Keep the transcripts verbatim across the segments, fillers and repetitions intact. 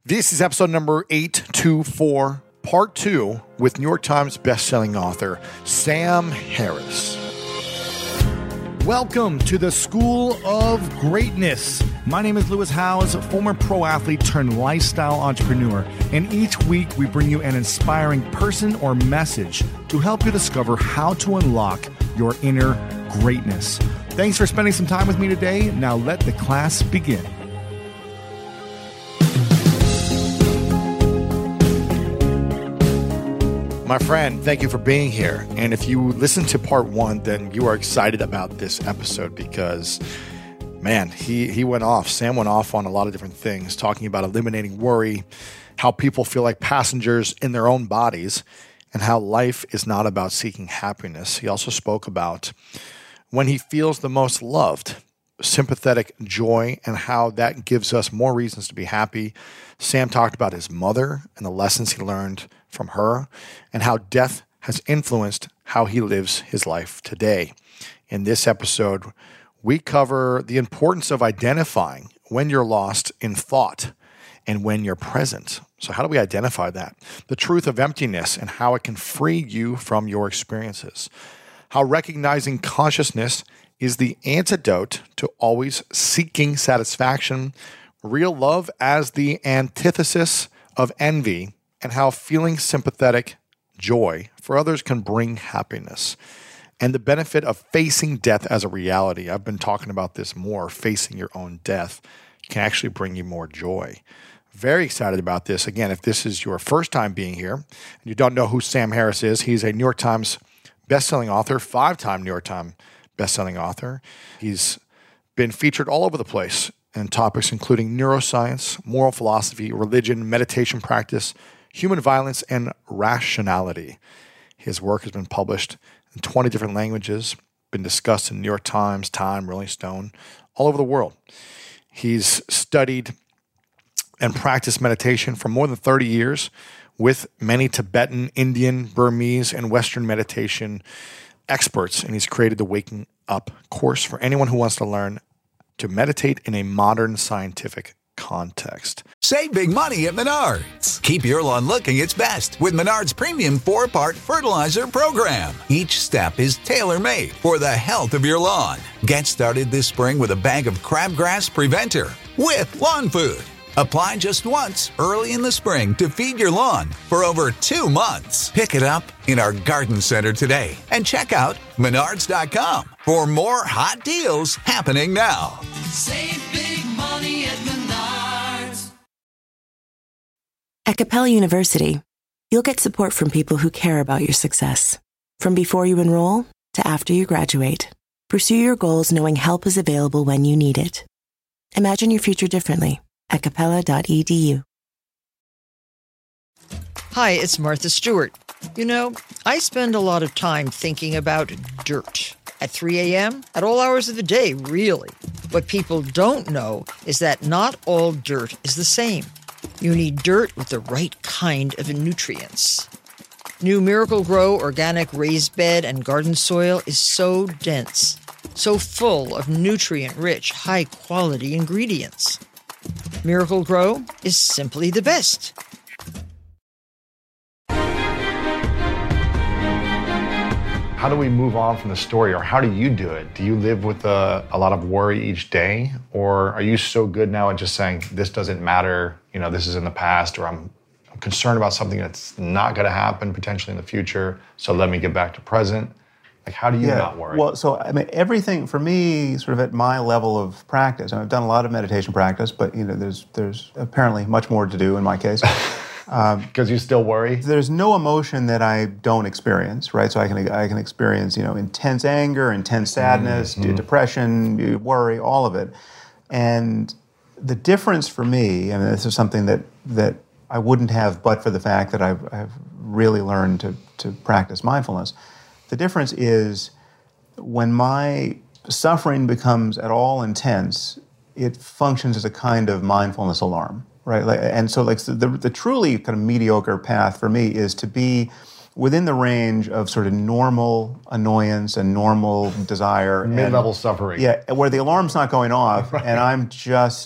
This is episode number eight twenty-four, part two, with New York Times bestselling author Sam Harris. Welcome to the School of Greatness. My name is Lewis Howes, former pro athlete turned lifestyle entrepreneur, and each week we bring you an inspiring person or message to help you discover how to unlock your inner greatness. Thanks for spending some time with me today. Now let the class begin. My friend, thank you for being here. And if you listen to part one, then you are excited about this episode because, man, he, he went off. Sam went off on a lot of different things, talking about eliminating worry, how people feel like passengers in their own bodies, and how life is not about seeking happiness. He also spoke about when he feels the most loved, sympathetic joy, and how that gives us more reasons to be happy. Sam talked about his mother and the lessons he learned from her, and how death has influenced how he lives his life today. In this episode, we cover the importance of identifying when you're lost in thought and when you're present. So how do we identify that? The truth of emptiness and how it can free you from your experiences. How recognizing consciousness is the antidote to always seeking satisfaction. Real love as the antithesis of envy, and how feeling sympathetic joy for others can bring happiness. And the benefit of facing death as a reality. I've been talking about this more. Facing your own death can actually bring you more joy. Very excited about this. Again, if this is your first time being here and you don't know who Sam Harris is, he's a New York Times bestselling author, five-time New York Times bestselling author. He's been featured all over the place in topics including neuroscience, moral philosophy, religion, meditation practice, human violence, and rationality. His work has been published in twenty different languages, been discussed in New York Times, Time, Rolling Stone, all over the world. He's studied and practiced meditation for more than thirty years with many Tibetan, Indian, Burmese, and Western meditation experts, and he's created the Waking Up course for anyone who wants to learn to meditate in a modern scientific context. Save big money at Menards. Keep your lawn looking its best with Menards Premium four-part fertilizer program. Each step is tailor-made for the health of your lawn. Get started this spring with a bag of crabgrass preventer with lawn food. Apply just once early in the spring to feed your lawn for over two months. Pick it up in our garden center today and check out menards dot com for more hot deals happening now. Save big money at Menards. At Capella University, you'll get support from people who care about your success. From before you enroll to after you graduate, pursue your goals knowing help is available when you need it. Imagine your future differently at capella dot e d u. Hi, it's Martha Stewart. You know, I spend a lot of time thinking about dirt. At three a.m., at all hours of the day, really. What people don't know is that not all dirt is the same. You need dirt with the right kind of nutrients. New Miracle Grow organic raised bed and garden soil is so dense, so full of nutrient-rich, high-quality ingredients. Miracle Grow is simply the best. How do we move on from the story, or how do you do it? Do you live with a, a lot of worry each day, or are you so good now at just saying, this doesn't matter, you know, this is in the past, or I'm, I'm concerned about something that's not going to happen potentially in the future, so let me get back to present? Like, how do you yeah, not worry? Well, so, I mean, everything, for me, sort of at my level of practice, and I've done a lot of meditation practice, but, you know, there's there's apparently much more to do in my case. Because um, you still worry? There's no emotion that I don't experience, right? So I can I can experience, you know, intense anger, intense sadness, mm-hmm. depression, worry, all of it. And the difference for me, I mean, this is something that that I wouldn't have but for the fact that I've, I've really learned to, to practice mindfulness. The difference is when my suffering becomes at all intense, it functions as a kind of mindfulness alarm, right? Like, and so like the, the truly kind of mediocre path for me is to be within the range of sort of normal annoyance and normal desire. Mid-level and, suffering. Yeah, where the alarm's not going off, right. And I'm just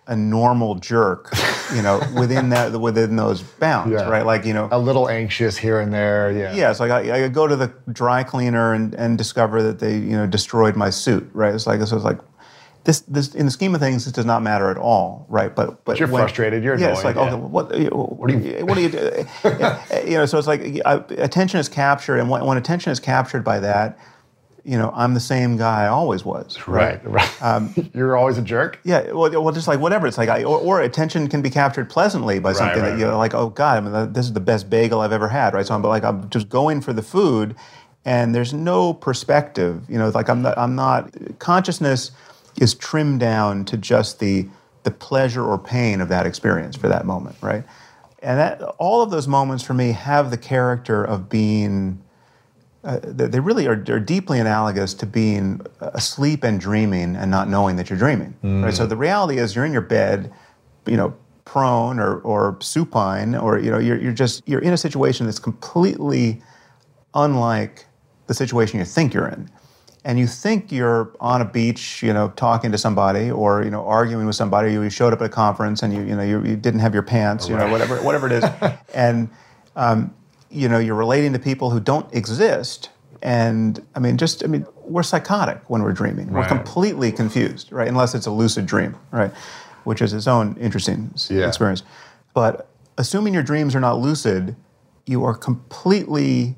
a normal jerk, you know, within that within those bounds, Yeah. right? Like, you know, A little anxious here and there, yeah. yeah, it's like I, I go to the dry cleaner and, and discover that they, you know, destroyed my suit, right? It's like so it's like this this in the scheme of things, this does not matter at all, right? But but you're when- frustrated, you're yeah, it's like annoyed, okay, yeah. what what do you what do you do? You know, so it's like uh, attention is captured, and when, when attention is captured by that, you know, I'm the same guy I always was, right? Right, right. Um, you're always a jerk? Yeah, well, well, just like whatever. It's like, I, or, or attention can be captured pleasantly by something right, that you're right. like, oh God, I mean, this is the best bagel I've ever had, right? So I'm but like, I'm just going for the food, and there's no perspective. You know, like I'm not, I'm not. Consciousness is trimmed down to just the the pleasure or pain of that experience for that moment, right? And that all of those moments for me have the character of being. Uh, they they really are, are deeply analogous to being asleep and dreaming and not knowing that you're dreaming. Right? So the reality is you're in your bed, you know, prone or, or supine, or you know, you're you're just you're in a situation that's completely unlike the situation you think you're in. And you think you're on a beach, you know, talking to somebody, or you know, arguing with somebody. You showed up at a conference and you you know you, you didn't have your pants, you know, whatever whatever it is, and um, you know, you're relating to people who don't exist. And I mean, just, I mean, we're psychotic when we're dreaming. We're Right. completely confused, right? Unless it's a lucid dream, right? Which is its own interesting s- Yeah. experience. But assuming your dreams are not lucid, you are completely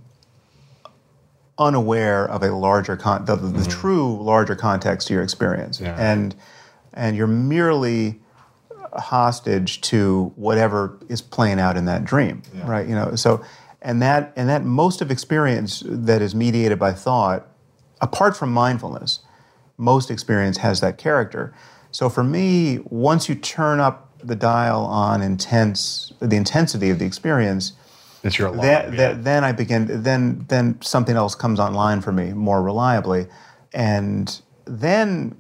unaware of a larger, con- the, the, the true larger context to your experience. Yeah. And, and you're merely hostage to whatever is playing out in that dream, right? You know, so, and that, and that most of experience that is mediated by thought, apart from mindfulness, most experience has that character. So for me, once you turn up the dial on intense, the intensity of the experience, It's your alarm. that, yeah. that, then I begin, then, then something else comes online for me more reliably. And then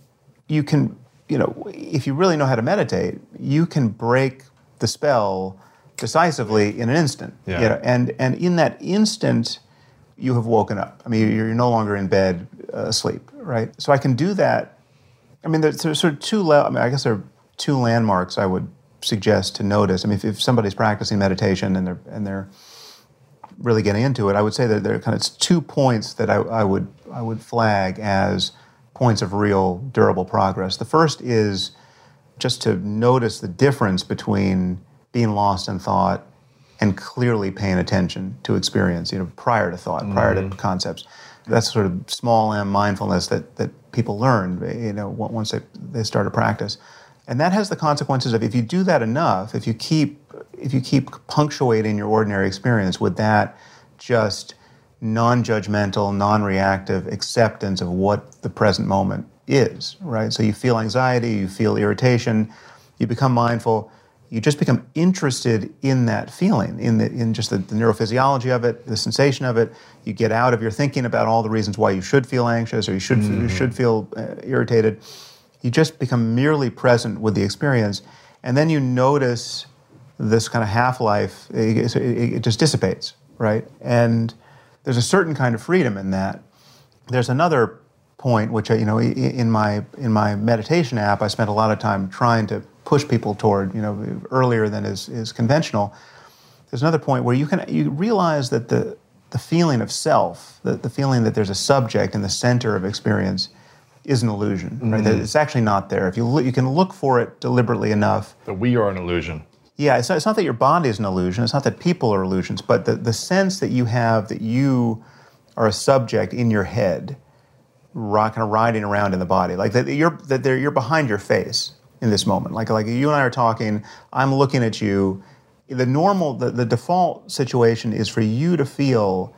you can, you know, if you really know how to meditate, you can break the spell decisively in an instant. Yeah. You know, and, and in that instant, you have woken up. I mean, you're no longer in bed uh, asleep, right? So I can do that. I mean, there's, there's sort of two, le- I mean, I guess there are two landmarks I would suggest to notice. I mean, if, if somebody's practicing meditation and they're and they're really getting into it, I would say that there are kind of two points that I, I would I would flag as points of real durable progress. The first is just to notice the difference between being lost in thought and clearly paying attention to experience, you know, prior to thought, prior to concepts. That's sort of small m mindfulness that that people learn, you know, once they, they start to practice. And that has the consequences of, if you do that enough, if you keep if you keep punctuating your ordinary experience with that just non-judgmental, non-reactive acceptance of what the present moment is, right? So you feel anxiety, you feel irritation, you become mindful, you just become interested in that feeling, in the in just the, the neurophysiology of it, the sensation of it. You get out of your thinking about all the reasons why you should feel anxious or you should Mm-hmm. you should feel uh, irritated. You just become merely present with the experience, and then you notice this kind of half-life. It, it, it just dissipates, right? And there's a certain kind of freedom in that. There's another point, which I, you know, in my in my meditation app, I spent a lot of time trying to push people toward, you know, earlier than is, is conventional. There's another point where you can you realize that the the feeling of self, the, the feeling that there's a subject in the center of experience, is an illusion, right? That it's actually not there. If you look, you can look for it deliberately enough. That we are an illusion. Yeah, it's not, it's not that your body is an illusion. It's not that people are illusions, but the, the sense that you have that you are a subject in your head, rock, kind of riding around in the body, like that you're that they're, you're behind your face in this moment. Like like you and I are talking. I'm looking at you. The normal, the, the default situation is for you to feel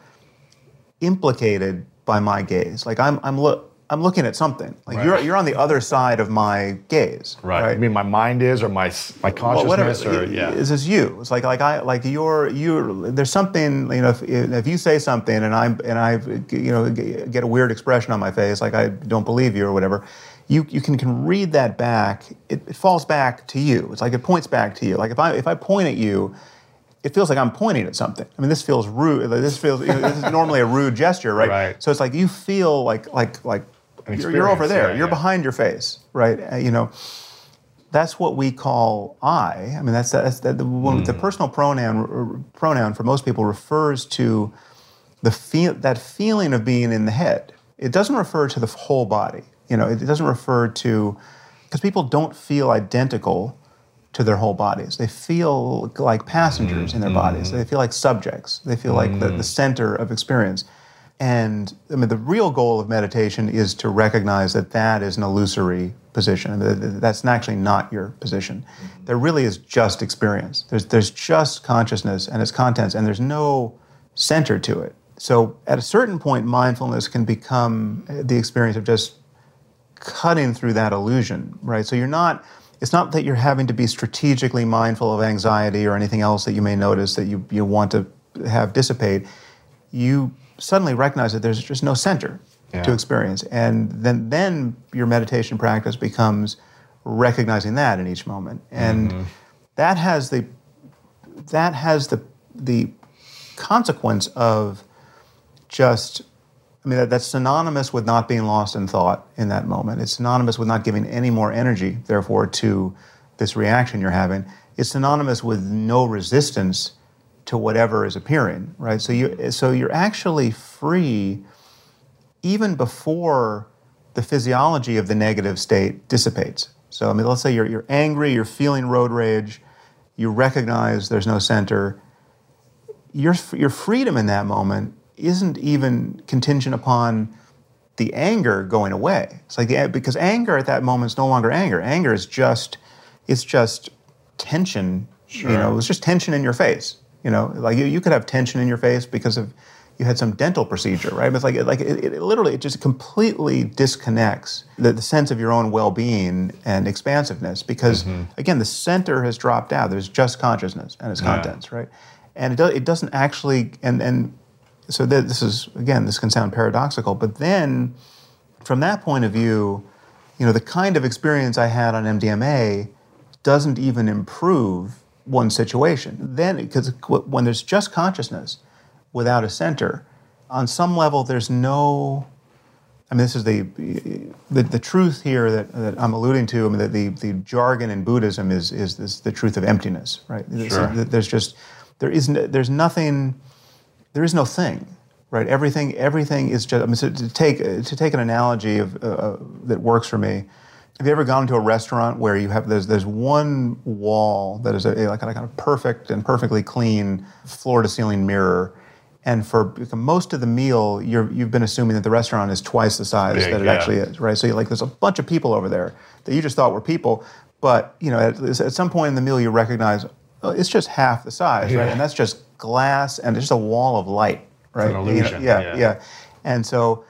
implicated by my gaze. Like I'm I'm look. I'm looking at something. Like Right. you're you're on the other side of my gaze. Right. I mean, my mind is, or my my Well, whatever. consciousness, or It- yeah. This is you. It's like like I like you're you. There's something, you know. If, if you say something and I and I you know get a weird expression on my face, like I don't believe you or whatever, you you can, can read that back. It, it falls back to you. It's like it points back to you. Like if I if I point at you, it feels like I'm pointing at something. I mean, this feels rude. This feels you know, this is normally a rude gesture, right? Right. So it's like you feel like like like An you're, you're over experience, there. yeah, you're yeah. behind your face, right? Uh, you know. that's what we call I. I mean, that's that's that the, mm. the personal pronoun pronoun for most people refers to the feel that feeling of being in the head. It doesn't refer to the whole body. You know, it doesn't refer to, because people don't feel identical to their whole bodies. They feel like passengers mm. in their bodies. They feel like subjects. They feel mm. like the, the center of experience. And I mean, the real goal of meditation is to recognize that that is an illusory position. I mean, that's actually not your position. There really is just experience. There's there's just consciousness and its contents, and there's no center to it. So at a certain point, mindfulness can become the experience of just cutting through that illusion, right? So you're not, it's not that you're having to be strategically mindful of anxiety or anything else that you may notice that you, you want to have dissipate. You suddenly recognize that there's just no center yeah. to experience. And then, then your meditation practice becomes recognizing that in each moment. And mm-hmm. that has the that has the the consequence of just, I mean, that, that's synonymous with not being lost in thought in that moment. It's synonymous with not giving any more energy, therefore, to this reaction you're having. It's synonymous with no resistance to whatever is appearing, right? So you, so you're actually free even before the physiology of the negative state dissipates. So, I mean, let's say you're you're angry, you're feeling road rage, you recognize there's no center. Your your freedom in that moment isn't even contingent upon the anger going away. It's like the, because anger at that moment is no longer anger. Anger is just it's just tension. Sure. You know, it's just tension in your face. You know, like you, you could have tension in your face because of you had some dental procedure, right? But it's like like it, it literally it just completely disconnects the, the sense of your own well-being and expansiveness because mm-hmm. again, the center has dropped out. There's just consciousness and its yeah. contents, right? And it do, it doesn't actually and and so th- this is again this can sound paradoxical, but then from that point of view, you know, the kind of experience I had on M D M A doesn't even improve one situation. Then, because when there's just consciousness without a center, on some level there's no, I mean, this is the the, the truth here that, that I'm alluding to. I mean, the, the, the jargon in Buddhism is is this, the truth of emptiness, right? Sure. There's just, there is no, there's nothing, there is no thing, right? Everything everything is just, I mean, so to take, to take an analogy of uh, that works for me, have you ever gone to a restaurant where you have there's there's one wall that is a, like a kind of perfect and perfectly clean floor-to-ceiling mirror, and for most of the meal you're you've been assuming that the restaurant is twice the size Big, that it yeah. actually is, right? So you're like there's a bunch of people over there that you just thought were people, but you know at, at some point in the meal you recognize oh, it's just half the size, yeah. right? And that's just glass and it's just a wall of light, right? It's an illusion. You know, yeah, yeah, yeah, and so.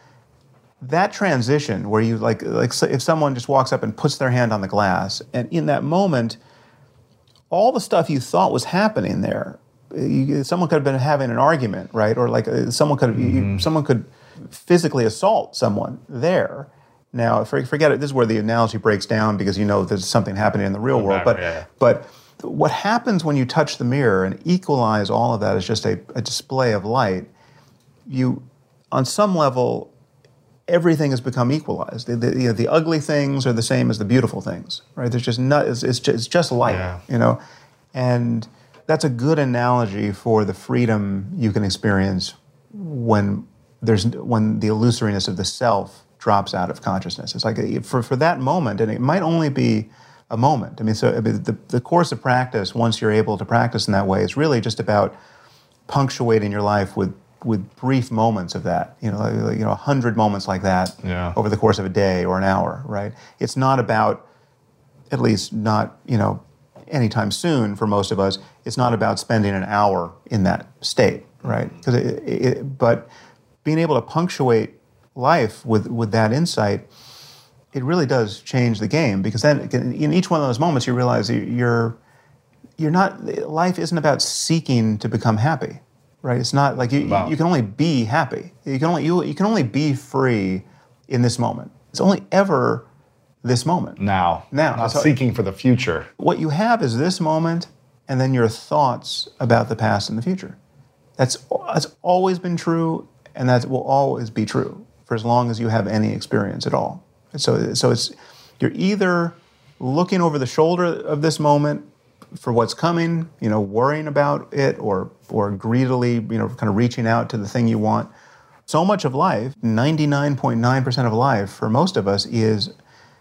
That transition where you like like if someone just walks up and puts their hand on the glass, and in that moment, all the stuff you thought was happening there, you, someone could have been having an argument, right? Or like uh, someone could mm-hmm. you, someone could physically assault someone there. Now, forget it. This is where the analogy breaks down because you know there's something happening in the real world. But yeah. but what happens when you touch the mirror and equalize all of that as just a, a display of light? You, on some level. Everything has become equalized. The, the, you know, the ugly things are the same as the beautiful things, right? There's just not. It's, it's, just, it's just light, yeah. you know, and that's a good analogy for the freedom you can experience when there's when the illusoriness of the self drops out of consciousness. It's like a, for for that moment, and it might only be a moment. I mean, so I mean, the the course of practice, once you're able to practice in that way, is really just about punctuating your life with. with brief moments of that, you know, like, you know, a hundred moments like that yeah. over the course of a day or an hour, right? It's not about, at least not, you know, anytime soon for most of us, it's not about spending an hour in that state, right? Because it, it, but being able to punctuate life with, with that insight, it really does change the game because then in each one of those moments you realize you're, you're not, life isn't about seeking to become happy. Right, it's not like you, wow. you can only be happy. You can only you, you can only be free in this moment. It's only ever this moment. Now, now, not so seeking for the future. What you have is this moment, and then your thoughts about the past and the future. That's that's always been true, and that will always be true for as long as you have any experience at all. So so it's you're either looking over the shoulder of this moment for what's coming, you know, worrying about it, or or greedily, you know, kind of reaching out to the thing you want. So much of life, ninety-nine point nine percent of life for most of us, is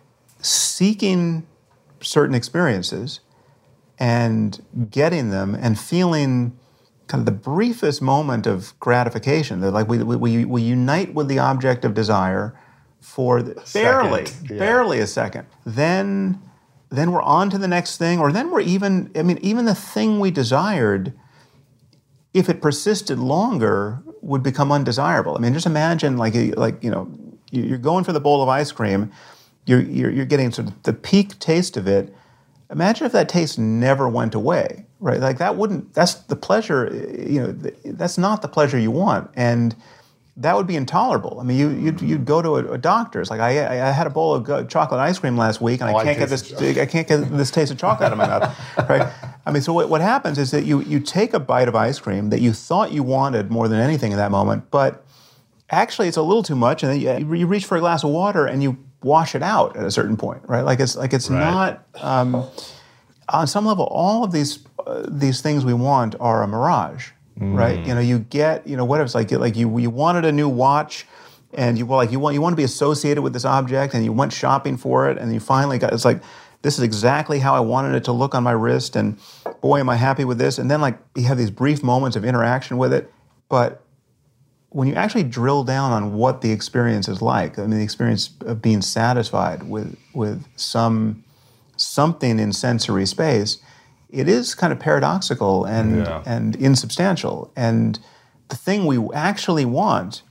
seeking certain experiences and getting them and feeling kind of the briefest moment of gratification. That like we, we, we unite with the object of desire for the, barely, Second, yeah. barely a second. Then, then we're on to the next thing, or then we're even, I mean, even the thing we desired, if it persisted longer, would become undesirable. I mean, just imagine like, like you know, you're going for the bowl of ice cream, you're, you're, you're getting sort of the peak taste of it. Imagine if that taste never went away, right? Like that wouldn't, that's the pleasure, you know, that's not the pleasure you want. And that would be intolerable. I mean, you, you'd, you'd go to a, a doctor's. Like I, I had a bowl of chocolate ice cream last week, and oh, I can't I get this, I can't get this taste of chocolate out of my mouth, right? I mean, so what, what happens is that you, you take a bite of ice cream that you thought you wanted more than anything in that moment, but actually it's a little too much, and then you, you reach for a glass of water and you wash it out at a certain point, right? Like it's like it's right. not um, on some level. All of these uh, these things we want are a mirage, mm. right? You know, you get you know what it's like. Like you you wanted a new watch, and you well, like you want you want to be associated with this object, and you went shopping for it, and you finally got. It's like this is exactly how I wanted it to look on my wrist, and boy, am I happy with this. And then like you have these brief moments of interaction with it, but when you actually drill down on what the experience is like, I mean, the experience of being satisfied with with some something in sensory space, it is kind of paradoxical and yeah. and insubstantial. And the thing we actually want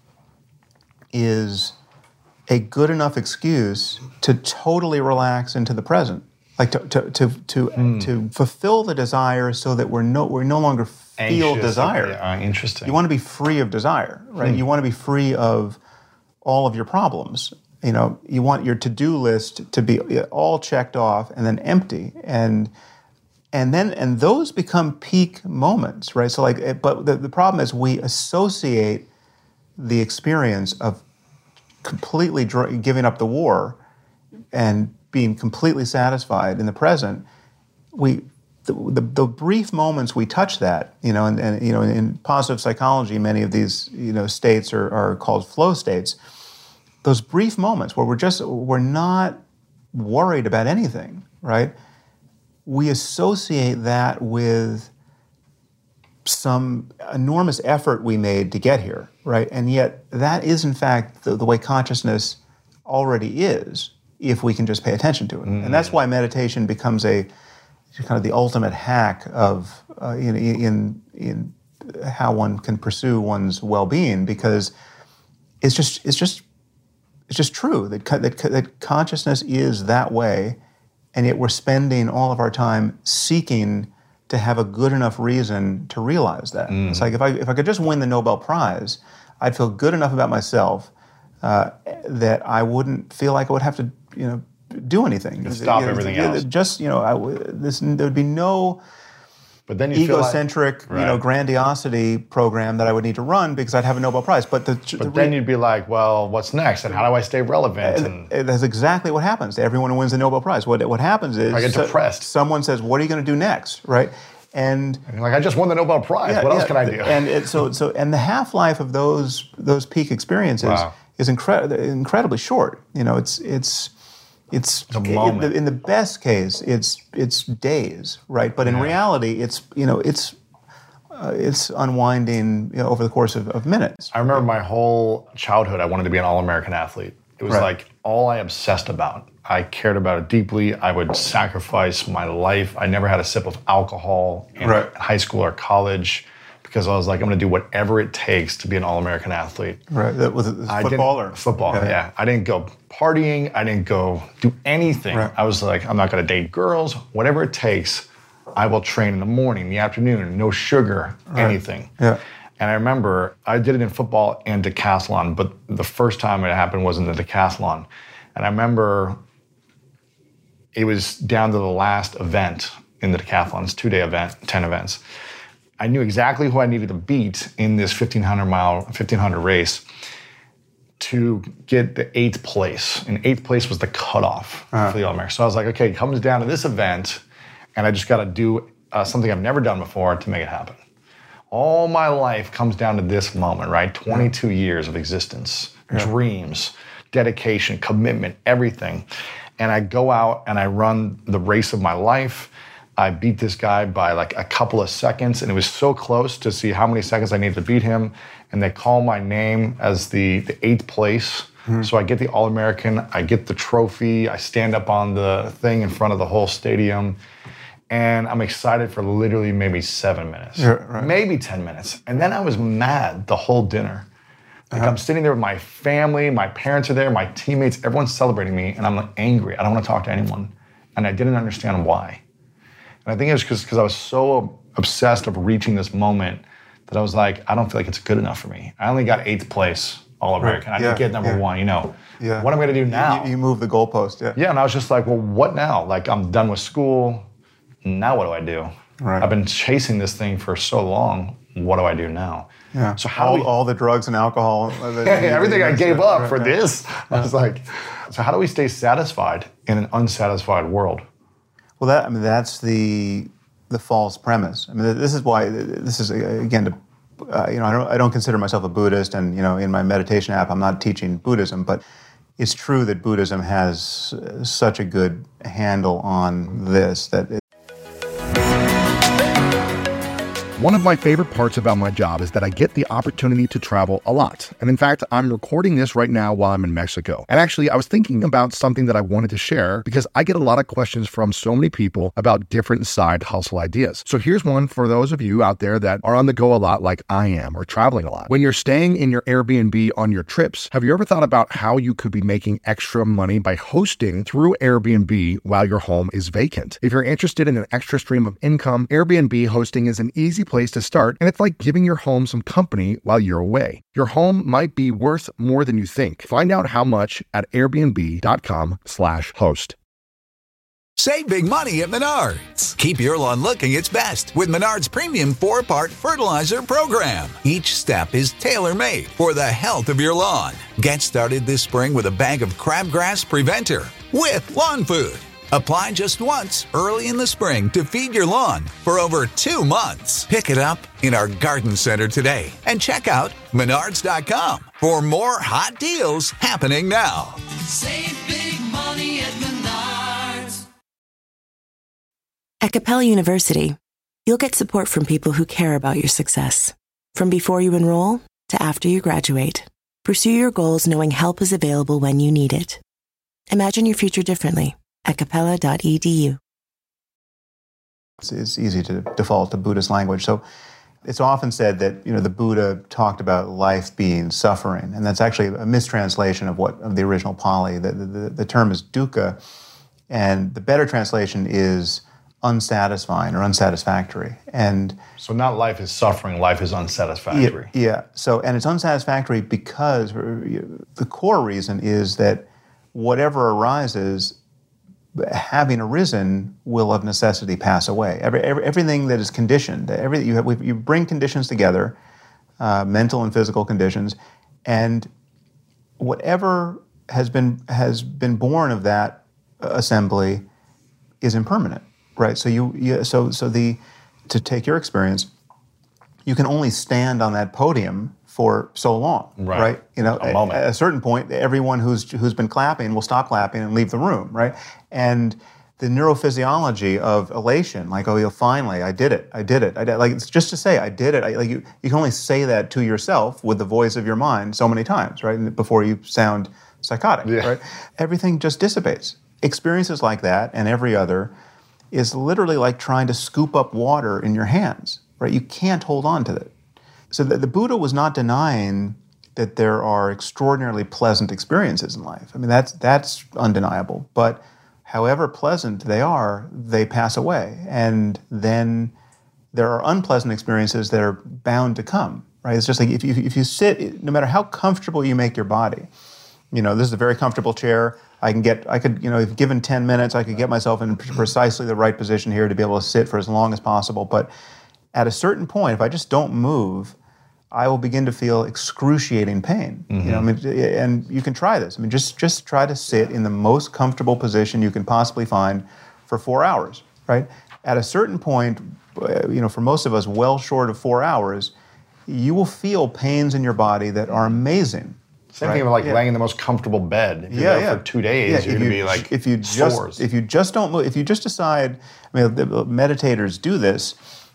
is a good enough excuse to totally relax into the present, like to to to to, mm. to fulfill the desire, so that we're no we're no longer feel Anxious, desire. Yeah, interesting. You want to be free of desire, right? Hmm. You want to be free of all of your problems. You know, you want your to-do list to be all checked off and then empty, and and then and those become peak moments, right? So like, but the, the problem is we associate the experience of completely dr- giving up the war and being completely satisfied in the present. We The, the, the brief moments we touch that, you know, and, and you know, in, in positive psychology, many of these, you know, states are, are called flow states. Those brief moments where we're just, we're not worried about anything, right? We associate that with some enormous effort we made to get here, right? And yet that is, in fact, the, the way consciousness already is, if we can just pay attention to it. Mm. And that's why meditation becomes a kind of the ultimate hack of uh, in, in in how one can pursue one's well-being, because it's just it's just it's just true that that that consciousness is that way, and yet we're spending all of our time seeking to have a good enough reason to realize that. Mm. It's like if I if I could just win the Nobel Prize, I'd feel good enough about myself uh, that I wouldn't feel like I would have to, you know, do anything. To stop everything else. Just, you know, I, this, there would be no but then you egocentric, feel like, right. you know, grandiosity program that I would need to run because I'd have a Nobel Prize. But the, but the then re- you'd be like, well, what's next? And how do I stay relevant? And, and that's exactly what happens to everyone who wins the Nobel Prize. What what happens is I get depressed. So, someone says, "What are you going to do next?" Right? And, and you're like, I just won the Nobel Prize. Yeah, what else yeah, can I do? And it, so so and the half-life of those those peak experiences wow. is incre- incredibly short. You know, it's it's. It's a in the, in the best case, it's it's days, right? But in yeah. reality, it's you know it's uh, it's unwinding, you know, over the course of, of minutes. I remember my whole childhood, I wanted to be an All-American athlete. It was right. like all I obsessed about. I cared about it deeply. I would sacrifice my life. I never had a sip of alcohol in right. high school or college, because I was like, I'm going to do whatever it takes to be an All-American athlete. Right. That was football or football. Yeah. yeah. I didn't go partying. I didn't go do anything. Right. I was like, I'm not going to date girls. Whatever it takes, I will train in the morning, in the afternoon, no sugar, right. anything. Yeah. And I remember I did it in football and decathlon, but the first time it happened was in the decathlon. And I remember it was down to the last event in the decathlon. It's a two-day event, ten events. I knew exactly who I needed to beat in this fifteen hundred mile, fifteen hundred race to get the eighth place. And eighth place was the cutoff uh-huh. for the All-American. So I was like, okay, it comes down to this event, and I just got to do uh, something I've never done before to make it happen. All my life comes down to this moment, right? twenty-two yeah. years of existence, yeah. dreams, dedication, commitment, everything. And I go out and I run the race of my life. I beat this guy by like a couple of seconds, and it was so close to see how many seconds I needed to beat him. And they call my name as the, the eighth place. Mm-hmm. So I get the All-American, I get the trophy, I stand up on the thing in front of the whole stadium, and I'm excited for literally maybe seven minutes, yeah, right. maybe ten minutes. And then I was mad the whole dinner. Like uh-huh. I'm sitting there with my family, my parents are there, my teammates, everyone's celebrating me, and I'm like angry. I don't want to talk to anyone. And I didn't understand why. And I think it was because I was so obsessed of reaching this moment that I was like, I don't feel like it's good enough for me. I only got eighth place All-American. Right. I didn't yeah. get number yeah. one, you know. Yeah. What am I gonna do now? You, you move the goalpost, yeah. Yeah, and I was just like, well, what now? Like, I'm done with school. Now what do I do? Right. I've been chasing this thing for so long. What do I do now? Yeah. So how all, we, all the drugs and alcohol. yeah, everything I gave up right, for right. this. I was like, so how do we stay satisfied in an unsatisfied world? Well, that I mean, that's the the false premise. I mean, this is why this is again to uh, you know I don't I don't consider myself a Buddhist, and you know in my meditation app I'm not teaching Buddhism, but it's true that Buddhism has such a good handle on this that. It, One of my favorite parts about my job is that I get the opportunity to travel a lot. And in fact, I'm recording this right now while I'm in Mexico. And actually, I was thinking about something that I wanted to share because I get a lot of questions from so many people about different side hustle ideas. So here's one for those of you out there that are on the go a lot like I am or traveling a lot. When you're staying in your Airbnb on your trips, have you ever thought about how you could be making extra money by hosting through Airbnb while your home is vacant? If you're interested in an extra stream of income, Airbnb hosting is an easy place to start, and it's like giving your home some company while you're away. Your home might be worth more than you think. Find out how much at airbnb.com slash host. Save big money at Menards. Keep your lawn looking its best with Menards Premium four-part Fertilizer Program. Each step is tailor-made for the health of your lawn. Get started this spring with a bag of Crabgrass Preventer with lawn food. Apply just once early in the spring to feed your lawn for over two months. Pick it up in our garden center today and check out menards dot com for more hot deals happening now. Save big money at Menards. At Capella University, you'll get support from people who care about your success. From before you enroll to after you graduate, pursue your goals knowing help is available when you need it. Imagine your future differently at capella dot e d u. It's, it's easy to default to Buddhist language. So it's often said that, you know, the Buddha talked about life being suffering, and that's actually a mistranslation of what of the original Pali. The, the, the term is dukkha, and the better translation is unsatisfying or unsatisfactory. And so not life is suffering, life is unsatisfactory. Yeah, yeah. So, and it's unsatisfactory because the core reason is that whatever arises, having arisen, will of necessity pass away. Every, every, everything that is conditioned, every, you, have, you bring conditions together, uh, mental and physical conditions, and whatever has been has been born of that assembly is impermanent, right? So you, you so so the to take your experience, you can only stand on that podium for so long, right? right? You know, a at, at a certain point, everyone who's who's been clapping will stop clapping and leave the room, right? And the neurophysiology of elation, like, oh, you finally, I did it, I did it, I did, like, it's just to say, I did it. I, like you, you can only say that to yourself with the voice of your mind so many times, right? Before you sound psychotic, yeah. right? Everything just dissipates. Experiences like that and every other is literally like trying to scoop up water in your hands, right? You can't hold on to it. So the, the Buddha was not denying that there are extraordinarily pleasant experiences in life. I mean, that's that's undeniable. But however pleasant they are, they pass away. And then there are unpleasant experiences that are bound to come, right? It's just like if you, if you sit, no matter how comfortable you make your body, you know, this is a very comfortable chair. I can get, I could, you know, if given ten minutes, I could get myself in precisely the right position here to be able to sit for as long as possible. But at a certain point, if I just don't move, I will begin to feel excruciating pain. Mm-hmm. You know, I mean, and you can try this. I mean, just just try to sit in the most comfortable position you can possibly find for four hours, right? At a certain point, you know, for most of us, well short of four hours, you will feel pains in your body that are amazing. Same right? thing with like yeah. laying in the most comfortable bed. If you're yeah, there yeah. for two days, yeah, you're going to be like if you just sores. if you just don't move, if you just decide, I mean, the meditators do this,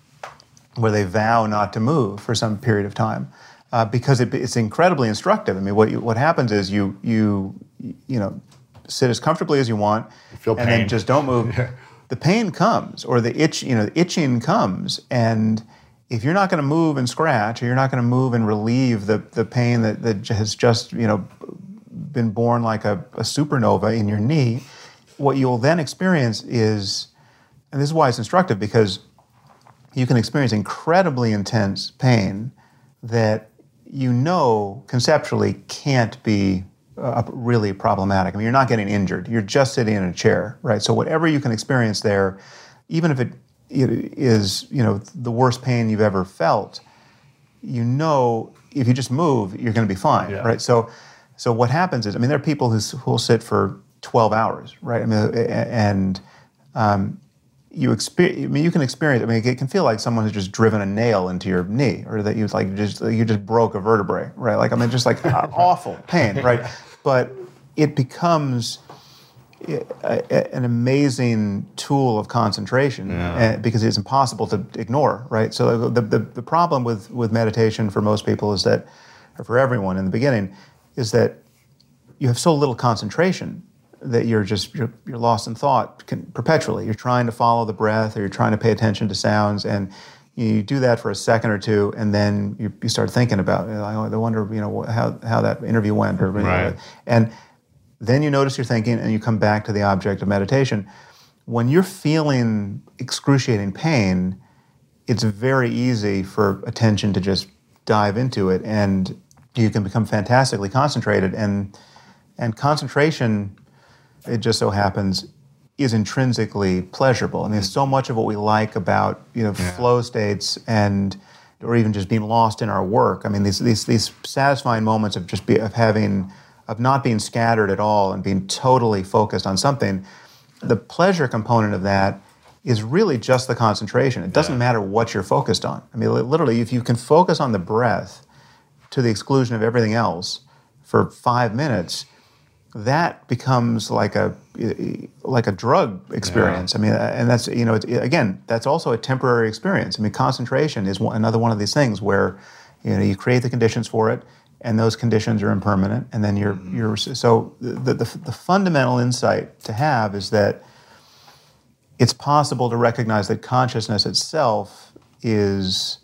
where they vow not to move for some period of time, uh, because it, it's incredibly instructive. I mean, what you, what happens is you you you know sit as comfortably as you want, you feel and pain. then just don't move. yeah. The pain comes, or the itch, you know, the itching comes, and if you're not going to move and scratch, or you're not going to move and relieve the the pain that, that has just you know been born like a, a supernova in your knee, what you'll then experience is, and this is why it's instructive, because you can experience incredibly intense pain that you know conceptually can't be uh, really problematic. I mean, you're not getting injured. You're just sitting in a chair, right? So whatever you can experience there, even if it, it is, you know, the worst pain you've ever felt, you know, if you just move, you're going to be fine, yeah. right? So, so what happens is, I mean, there are people who who'll sit for twelve hours, right? I mean, and um, you experience. I mean, you can experience. I mean, it can feel like someone has just driven a nail into your knee, or that you like just you just broke a vertebrae, right? Like I mean, just like awful pain, right? But it becomes a, a, an amazing tool of concentration yeah. uh, because it's impossible to ignore, right? So the, the the problem with with meditation for most people is that, or for everyone in the beginning, is that you have so little concentration that you're just you're, you're lost in thought can, perpetually. You're trying to follow the breath, or you're trying to pay attention to sounds, and you do that for a second or two, and then you, you start thinking about, you know, I wonder, you know, how how that interview went, or right. you know, and then you notice you're thinking, and you come back to the object of meditation. When you're feeling excruciating pain, it's very easy for attention to just dive into it, and you can become fantastically concentrated. And and concentration, it just so happens, is intrinsically pleasurable. I mean, so much of what we like about, you know, yeah. flow states, and or even just being lost in our work. I mean, these these these satisfying moments of just be, of having of not being scattered at all and being totally focused on something. The pleasure component of that is really just the concentration. It doesn't yeah. matter what you're focused on. I mean, literally, if you can focus on the breath to the exclusion of everything else for five minutes, that becomes like a like a drug experience. Yeah. I mean, and that's, you know, it's, again, that's also a temporary experience. I mean, concentration is one, another one of these things where, you know, you create the conditions for it, and those conditions are impermanent, and then you're mm-hmm. you're so the, the the fundamental insight to have is that it's possible to recognize that consciousness itself is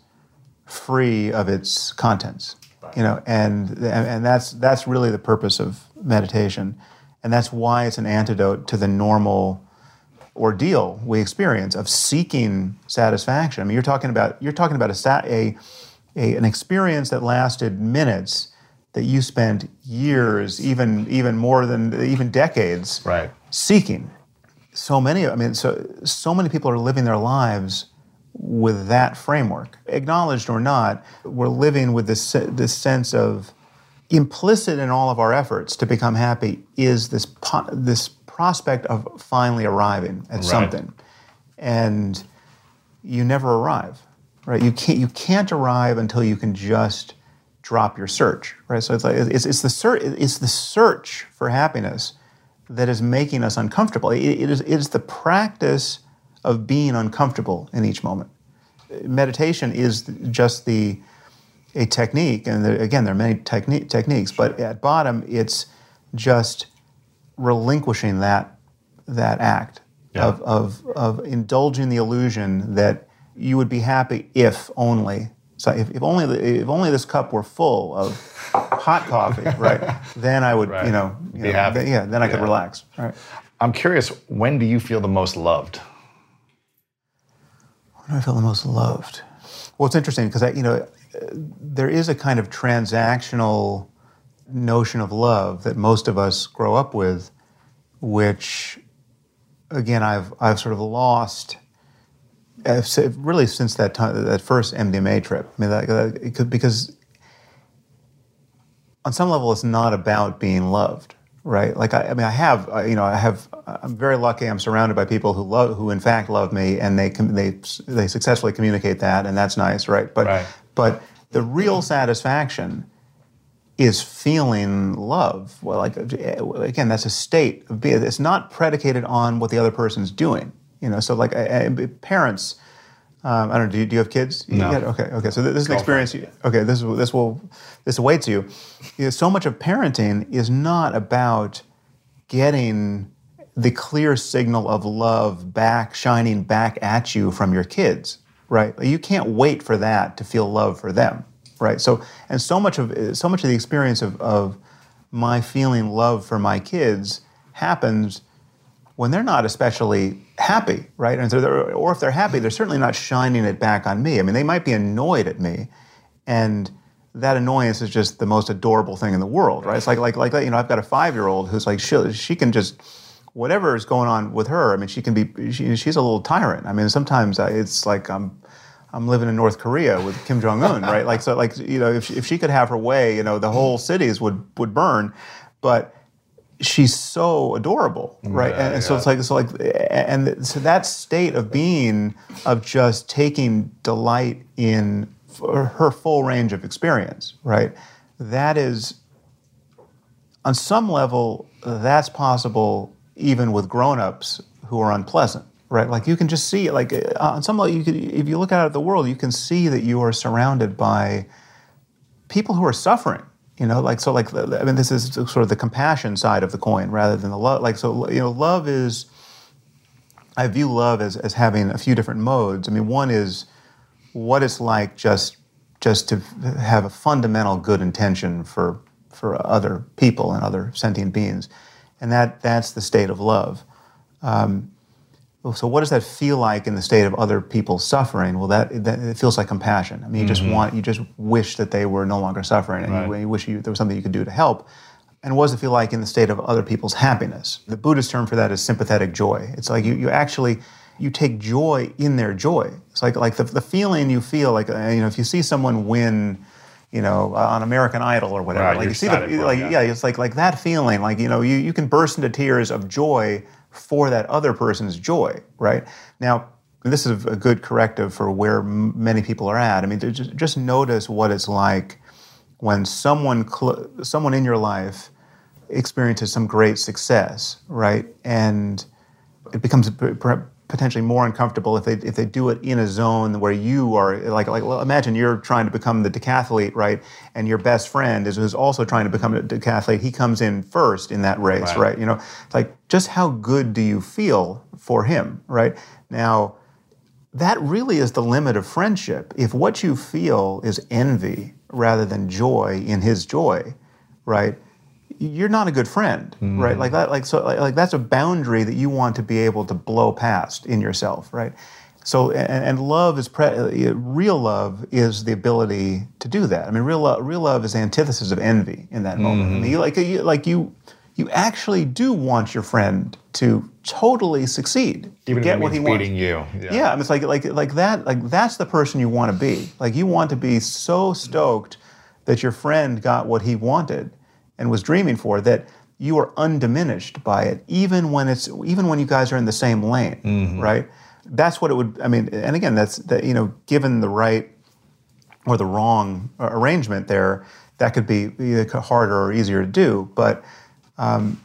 free of its contents. You know, and and that's that's really the purpose of meditation, and that's why it's an antidote to the normal ordeal we experience of seeking satisfaction. I mean, you're talking about you're talking about a, a, a an experience that lasted minutes that you spent years, even even more than even decades, right. seeking. So many, I mean, so so many people are living their lives with that framework, acknowledged or not. We're living with this this sense of, implicit in all of our efforts to become happy is this po- this prospect of finally arriving at right. something, and you never arrive, right? You can't you can't arrive until you can just drop your search, right? So it's like it's it's the search it's the search for happiness that is making us uncomfortable. It, it is it is the practice of being uncomfortable in each moment. Meditation is just the a technique, and there, again, there are many techni- techniques, but at bottom, it's just relinquishing that that act yeah. of, of of indulging the illusion that you would be happy if only. So if, if only the, if only this cup were full of hot coffee, right? Then I would, right. you know, you be know, happy. Then, yeah, then I yeah. could relax. Right. I'm curious, when do you feel the most loved? When do I feel the most loved? Well, it's interesting because I, you know, there is a kind of transactional notion of love that most of us grow up with, which, again, I've I've sort of lost. I've, really, since that time, that first M D M A trip. I mean, that, that, it could, because on some level, it's not about being loved, right? Like, I, I mean, I have, I, you know, I have, I'm very lucky. I'm surrounded by people who love, who in fact love me, and they com- they they successfully communicate that, and that's nice, right? But right. but the real satisfaction is feeling love. Well, like again, that's a state of being. It's not predicated on what the other person's doing. You know, so like I, I, parents. Um, I don't know. Do you, do you have kids? No. Yeah, okay. Okay. So this is an experience. You, okay. This is this will this awaits you. You know, so much of parenting is not about getting the clear signal of love back, shining back at you from your kids, right? You can't wait for that to feel love for them, right? So and so much of so much of the experience of, of my feeling love for my kids happens when they're not especially happy, right? And so they're, or if they're happy, they're certainly not shining it back on me. I mean, they might be annoyed at me, and that annoyance is just the most adorable thing in the world, right? It's like, like, like, you know, I've got a five-year-old who's like, she, she can just, whatever is going on with her, I mean, she can be, she, she's a little tyrant. I mean, sometimes it's like I'm, I'm living in North Korea with Kim Jong-un, right? Like, so, like, you know, if she, if she could have her way, you know, the whole cities would would burn, but she's so adorable, right? Yeah, and, and yeah. so it's like, so like, and so that state of being, of just taking delight in her full range of experience, right? That is, on some level, that's possible even with grown-ups who are unpleasant, right? Like you can just see, like on some level, you could, if you look out at the world, you can see that you are surrounded by people who are suffering. You know, like, so like, I mean, this is sort of the compassion side of the coin rather than the love. Like, so, you know, love is, I view love as, as having a few different modes. I mean, one is what it's like just just to have a fundamental good intention for for other people and other sentient beings. And that that's the state of love. Um, So what does that feel like in the state of other people suffering? Well, that, that it feels like compassion. I mean, you just Mm-hmm. want, you just wish that they were no longer suffering, and Right. you, you wish you, there was something you could do to help. And what does it feel like in the state of other people's happiness? The Buddhist term for that is sympathetic joy. It's like you, you actually, you take joy in their joy. It's like like the, the feeling you feel like, uh, you know, if you see someone win, you know, uh, on American Idol or whatever, Right, like you're you see the, excited for like them, yeah. yeah. it's like like that feeling, like, you know, you, you can burst into tears of joy for that other person's joy, right? Now, this is a good corrective for where m- many people are at. I mean, just, just notice what it's like when someone cl- someone in your life experiences some great success, right? And it becomes p- p- potentially more uncomfortable if they if they do it in a zone where you are, like, like well, imagine you're trying to become the decathlete, right? And your best friend is who's also trying to become a decathlete. He comes in first in that race, Right. right? You know, it's like, just how good do you feel for him, right? Now, that really is the limit of friendship. If what you feel is envy rather than joy in his joy, right? You're not a good friend, Mm-hmm. right? Like that, like so, like, like that's a boundary that you want to be able to blow past in yourself, right? So, and, and love is pre- real love is the ability to do that. I mean, real love, real love is the antithesis of envy in that moment. Mm-hmm. I mean, you, like you, like you, you actually do want your friend to totally succeed, Even to get if it what he means wants. beating you. Yeah, I mean, it's like like like that. Like that's the person you want to be. Like you want to be so stoked that your friend got what he wanted and was dreaming for, that you are undiminished by it, even when it's even when you guys are in the same lane, Mm-hmm. right? That's what it would. I mean, and again, that's that. You know, given the right or the wrong arrangement there, that could be either harder or easier to do. But um,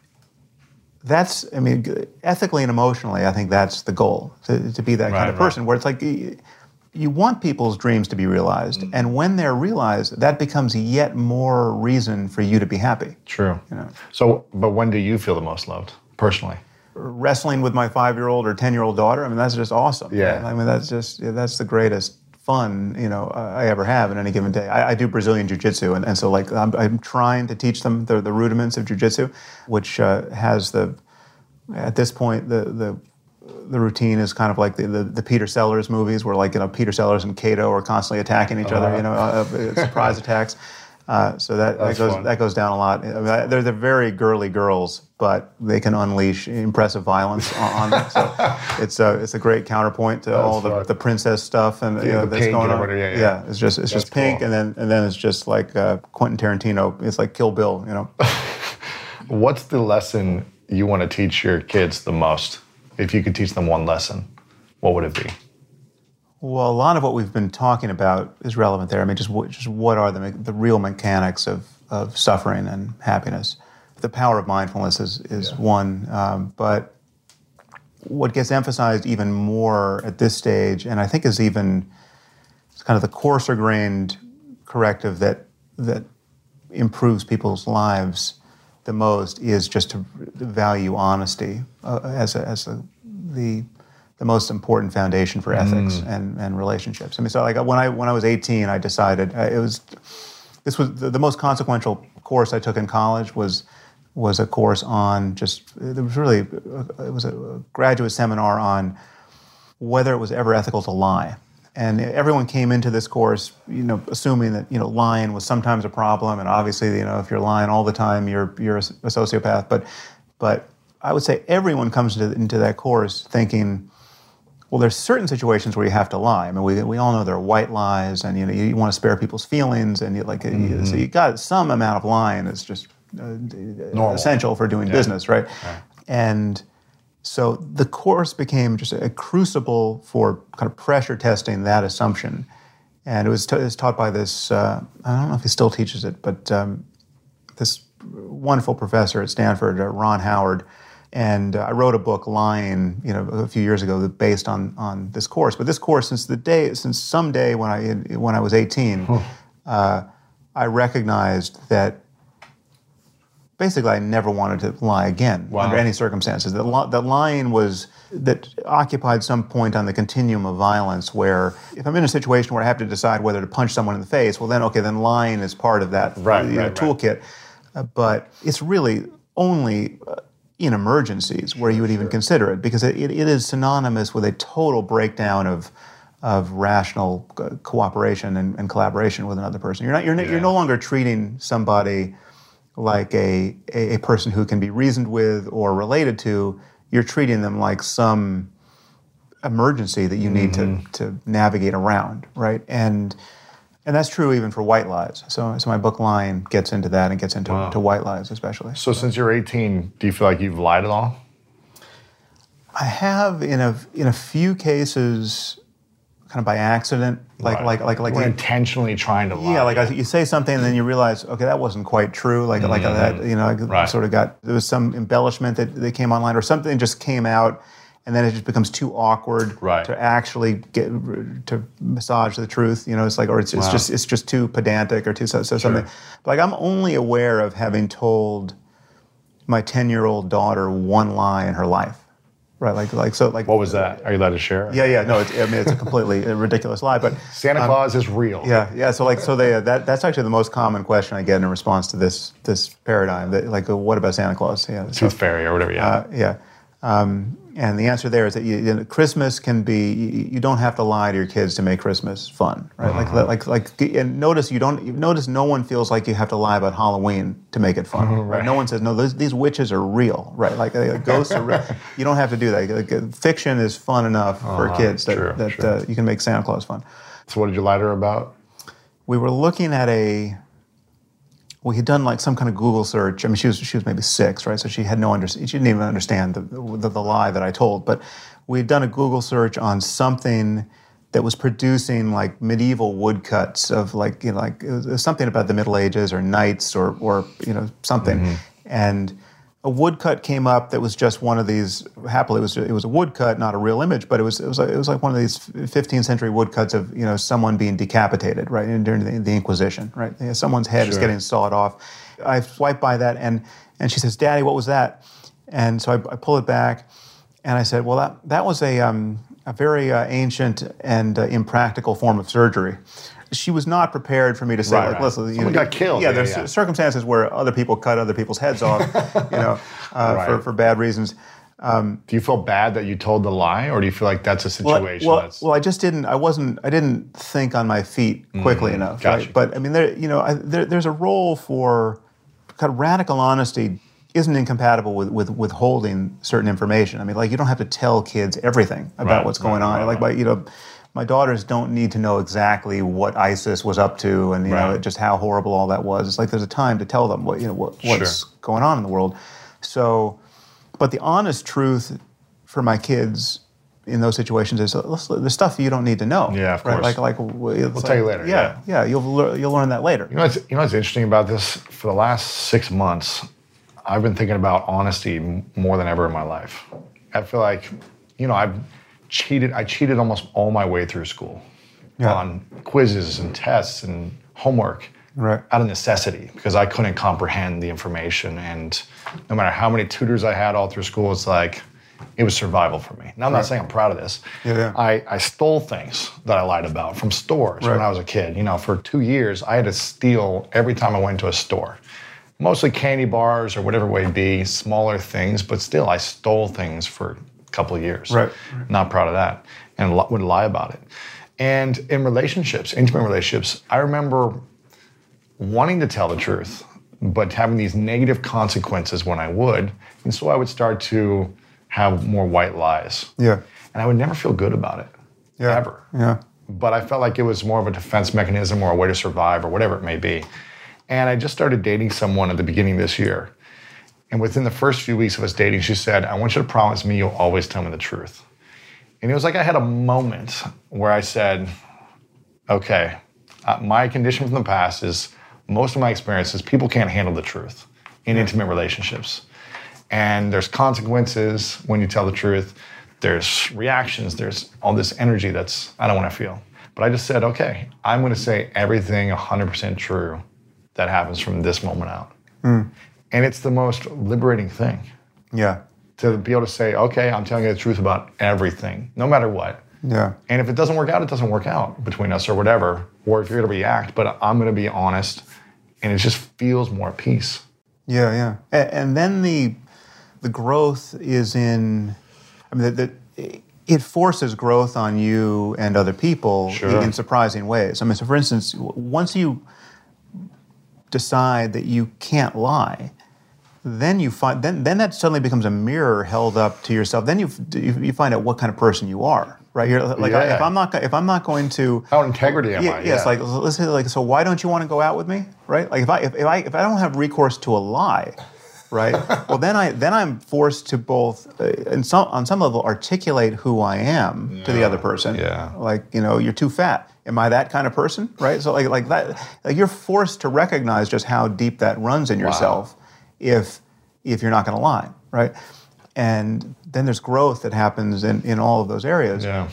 that's, I mean, ethically and emotionally, I think that's the goal, to, to be that Right, kind of right. person, where it's like you, you want people's dreams to be realized, Mm-hmm. and when they're realized, that becomes yet more reason for you to be happy. True. You know. So, but when do you feel the most loved, personally? Wrestling with my five-year-old or ten-year-old daughter, I mean, that's just awesome. Yeah. I mean, that's just, yeah, that's the greatest fun, you know, I ever have in any given day. I, I do Brazilian Jiu-Jitsu, and, and so like I'm, I'm trying to teach them the, the rudiments of Jiu-Jitsu, which uh, has the, at this point, the the the routine is kind of like the, the, the Peter Sellers movies, where like, you know, Peter Sellers and Kato are constantly attacking each other, you know, uh, uh, surprise attacks. Uh, so that, that That's goes fun. that goes down a lot. I mean, they're, they're very girly girls, but they can unleash impressive violence on, on them. So it's a it's a great counterpoint to all the, fun. the princess stuff and you Yeah, know, the that's pink going and on. everything, yeah, yeah. it's just it's That's just pink, cool. and then and then it's just like uh, Quentin Tarantino. It's like Kill Bill, you know. What's the lesson you want to teach your kids the most? If you could teach them one lesson, what would it be? Well, a lot of what we've been talking about is relevant there. I mean, just what, just what are the me- the real mechanics of, of suffering and happiness? The power of mindfulness is is Yeah. one, um, but what gets emphasized even more at this stage, and I think is even it's kind of the coarser-grained corrective that that improves people's lives the most, is just to value honesty uh, as a, as a, the the most important foundation for ethics Mm. and, and relationships. I mean, so like when I when I was eighteen, I decided uh, it was this was the, the most consequential course I took in college was was a course on just there was really it was a graduate seminar on whether it was ever ethical to lie. And everyone came into this course, you know, assuming that you know lying was sometimes a problem, and obviously, you know, if you're lying all the time, you're you're a sociopath. But but I would say everyone comes into, into that course thinking, well, there's certain situations where you have to lie. I mean, we we all know there are white lies, and you know you, you want to spare people's feelings, and you like Mm-hmm. you, so you got some amount of lying is just uh, essential for doing Yeah. business, right? Right. And so the course became just a crucible for kind of pressure testing that assumption. And it was, t- it was taught by this, uh, I don't know if he still teaches it, but um, this wonderful professor at Stanford, uh, Ron Howard. And uh, I wrote a book, Lying, you know, a few years ago, that based on on this course. But this course, since the day, since some day when I when I was eighteen, uh, I recognized that basically I never wanted to lie again Wow. under any circumstances. That li- that lying was that occupied some point on the continuum of violence where if I'm in a situation where I have to decide whether to punch someone in the face, well then okay, then lying is part of that Right, you know, right, right. toolkit. Uh, but it's really only uh, in emergencies where you would even consider it, because it, it, it is synonymous with a total breakdown of of rational co- cooperation and, and collaboration with another person. You're not you're, n- Yeah. you're no longer treating somebody like a, a a person who can be reasoned with or related to. You're treating them like some emergency that you need Mm-hmm. to to navigate around, right? And and that's true even for white lies. So so my book Lying gets into that and gets into Wow. to white lies especially. So since you're eighteen, do you feel like you've lied at all? I have in a in a few cases, kind of by accident, like Right. like like like You weren't you- intentionally trying to lie. yeah, like I, you say something and then you realize, okay, that wasn't quite true. Like like that, you know, I Right. sort of got there was some embellishment that, that came online, or something just came out, and then it just becomes too awkward Right. to actually get to massage the truth. You know, it's like, or it's, it's Wow. just it's just too pedantic or too so, so something. But like I'm only aware of having told my ten-year-old daughter one lie in her life. Right, like like so like What was that? Are you allowed to share? Yeah, yeah, no, it's, I mean it's a completely ridiculous lie, but Santa um, Claus is real. yeah, yeah. So like, so they uh, that that's actually the most common question I get in response to this this paradigm. That like, uh, what about Santa Claus? Yeah, so, Tooth Fairy or whatever. Yeah. uh, yeah. Um, and the answer there is that you, you know, Christmas can be. You, you don't have to lie to your kids to make Christmas fun, right? Uh-huh. Like like like. And notice you don't. You notice no one feels like you have to lie about Halloween to make it fun. Right? Right. No one says no. Those, these witches are real, right? Like uh, ghosts are real. You don't have to do that. Like, uh, fiction is fun enough for Uh-huh. kids that True, that true. Uh, you can make Santa Claus fun. So what did you lie to her about? We were looking at a. We had done like some kind of Google search. I mean, she was she was maybe six, right? So she had no under, she didn't even understand the, the the lie that I told. But we had done a Google search on something that was producing like medieval woodcuts of like you know like it was, it was something about the Middle Ages or knights or or you know something, and a woodcut came up that was just one of these. Happily, it was it was a woodcut, not a real image, but it was it was like, it was like one of these fifteenth century woodcuts of you know someone being decapitated, right, during the, the Inquisition, right. You know, someone's head is Sure. getting sawed off. I swipe by that, and and she says, "Daddy, what was that?" And so I, I pull it back, and I said, "Well, that that was a um, a very uh, ancient and uh, impractical form of surgery." She was not prepared for me to say, Right, like, right. listen, you Someone know, got killed. Yeah, Yeah, there's yeah. circumstances where other people cut other people's heads off, you know, uh, for, Right. for bad reasons. Um, do you feel bad that you told the lie, or do you feel like that's a situation? Well, well, that's... well I just didn't. I wasn't. I didn't think on my feet quickly mm, enough. Gotcha. Right? But I mean, there, you know, I, there, there's a role for kind of radical honesty. Isn't incompatible with, with withholding certain information. I mean, like you don't have to tell kids everything about right, what's going right, on. Right, like, my, you know, my daughters don't need to know exactly what ISIS was up to, and you right. know, just how horrible all that was. It's like there's a time to tell them what you know what, what's sure. going on in the world. So, but the honest truth for my kids in those situations is the stuff you don't need to know. Yeah, of right? course. Like, like we'll like, tell you later. Yeah, yeah, yeah you'll lear, you'll learn that later. You know, what's, you know what's interesting about this? For the last six months. I've been thinking about honesty more than ever in my life. I feel like, you know, I've cheated. I cheated almost all my way through school yeah. on quizzes and tests and homework right. out of necessity because I couldn't comprehend the information. And no matter how many tutors I had all through school, it's like it was survival for me. Now, I'm right. not saying I'm proud of this. Yeah, yeah. I, I stole things that I lied about from stores right. when I was a kid. You know, for two years, I had to steal every time I went to a store. Mostly candy bars or whatever it may be, smaller things, but still I stole things for a couple of years. Right. Not proud of that and would lie about it. And in relationships, intimate relationships, I remember wanting to tell the truth, but having these negative consequences when I would. And so I would start to have more white lies. Yeah. And I would never feel good about it, yeah. ever. Yeah. But I felt like it was more of a defense mechanism or a way to survive or whatever it may be. And I just started dating someone at the beginning of this year. And within the first few weeks of us dating, she said, I want you to promise me you'll always tell me the truth. And it was like I had a moment where I said, okay, uh, my condition from the past is most of my experiences, people can't handle the truth in intimate relationships. And there's consequences when you tell the truth. There's reactions. There's all this energy that's, I don't want to feel. But I just said, okay, I'm going to say everything one hundred percent true that happens from this moment out. Mm. And it's the most liberating thing. Yeah. To be able to say, okay, I'm telling you the truth about everything, no matter what. Yeah. And if it doesn't work out, it doesn't work out between us or whatever, or if you're going to react, but I'm going to be honest, and it just feels more peace. Yeah, yeah. And, and then the the growth is in, I mean, the, the, it forces growth on you and other people sure. in surprising ways. I mean, so for instance, once you decide that you can't lie, then you find then then that suddenly becomes a mirror held up to yourself. Then you you find out what kind of person you are, right? You're like, yeah. if I'm not if I'm not going to how integrity am yeah, I? Yes, yeah. like let's say like so. Why don't you want to go out with me, right? Like if I if, if I if I don't have recourse to a lie, right? well, then I then I'm forced to both uh, in some on some level articulate who I am yeah. to the other person. Yeah. Like you know, you're too fat. Am I that kind of person, right? So like like that, like you're forced to recognize just how deep that runs in yourself, wow. if if you're not going to lie, right? And then there's growth that happens in, in all of those areas. Yeah.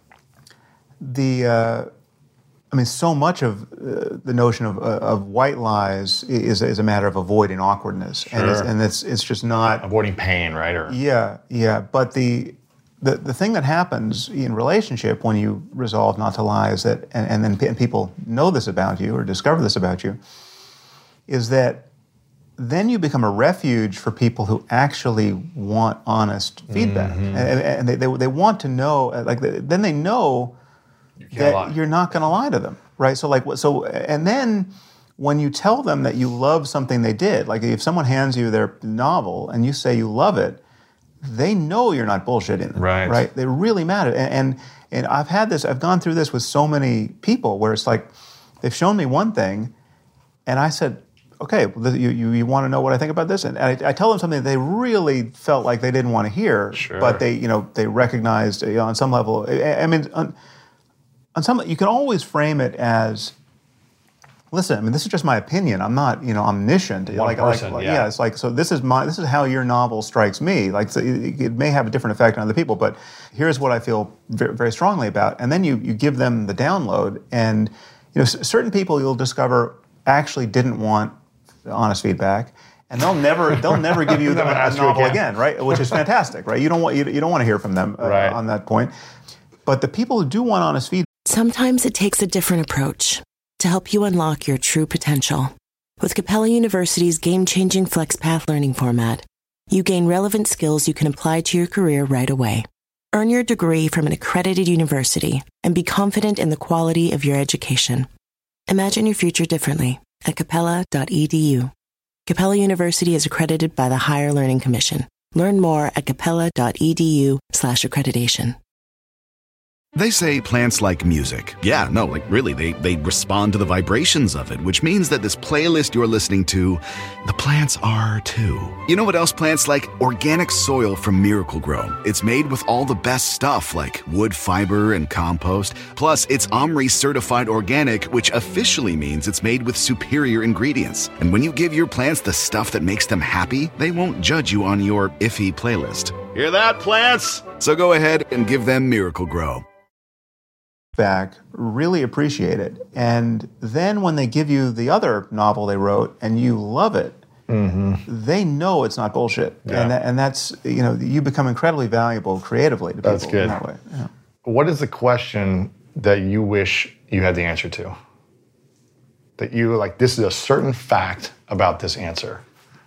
The uh, I mean, so much of uh, the notion of uh, of white lies is is a matter of avoiding awkwardness, sure. and it's, and it's it's just not avoiding pain, right? Or yeah, yeah. But the The the thing that happens in relationship when you resolve not to lie is that, and, and then p- and people know this about you or discover this about you, is that then you become a refuge for people who actually want honest feedback, mm-hmm. and, and they, they they want to know, like they, then they know you that lie. You're not going to lie to them, right? So like so, and then when you tell them that you love something they did, like if someone hands you their novel and you say you love it, they know you're not bullshitting them, right? Right? They really matter, and, and and I've had this. I've gone through this with so many people where it's like they've shown me one thing, and I said, "Okay, well, you you, you want to know what I think about this?" And I, I tell them something that they really felt like they didn't want to hear, sure. but they you know they recognized you know, on some level. I, I mean, on, on some you can always frame it as. Listen, I mean, this is just my opinion. I'm not, you know, omniscient. One like, person, like, yeah. yeah. It's like, so this is my, this is how your novel strikes me. Like, so it, it may have a different effect on other people, but here's what I feel very, very strongly about. And then you you give them the download, and you know, s- certain people you'll discover actually didn't want honest feedback, and they'll never they'll never give you the, a novel again. again, right? Which is fantastic, right? You don't want you, you don't want to hear from them uh, right. on that point. But the people who do want honest feedback, sometimes it takes a different approach to help you unlock your true potential. With Capella University's game-changing FlexPath learning format, You gain relevant skills you can apply to your career right away. Earn your degree from an accredited university and be confident in the quality of your education. Imagine your future differently at capella dot e d u. Capella University is accredited by the Higher Learning Commission. Learn more at capella dot e d u slash accreditation. They say plants like music. Yeah, no, like really, they, they respond to the vibrations of it, which means that this playlist you're listening to, the plants are too. You know what else plants like? Organic soil from Miracle Grow. It's made with all the best stuff like wood fiber and compost. Plus, it's OMRI certified organic, which officially means it's made with superior ingredients. And when you give your plants the stuff that makes them happy, they won't judge you on your iffy playlist. Hear that, plants? So go ahead and give them Miracle Grow. Back, really appreciate it. And then when they give you the other novel they wrote and you love it, mm-hmm. they know it's not bullshit. Yeah. And, that, and that's, you know, you become incredibly valuable creatively to people. That's good. In that way. Yeah. What is the question that you wish you had the answer to? That you, like, this is a certain fact about this answer.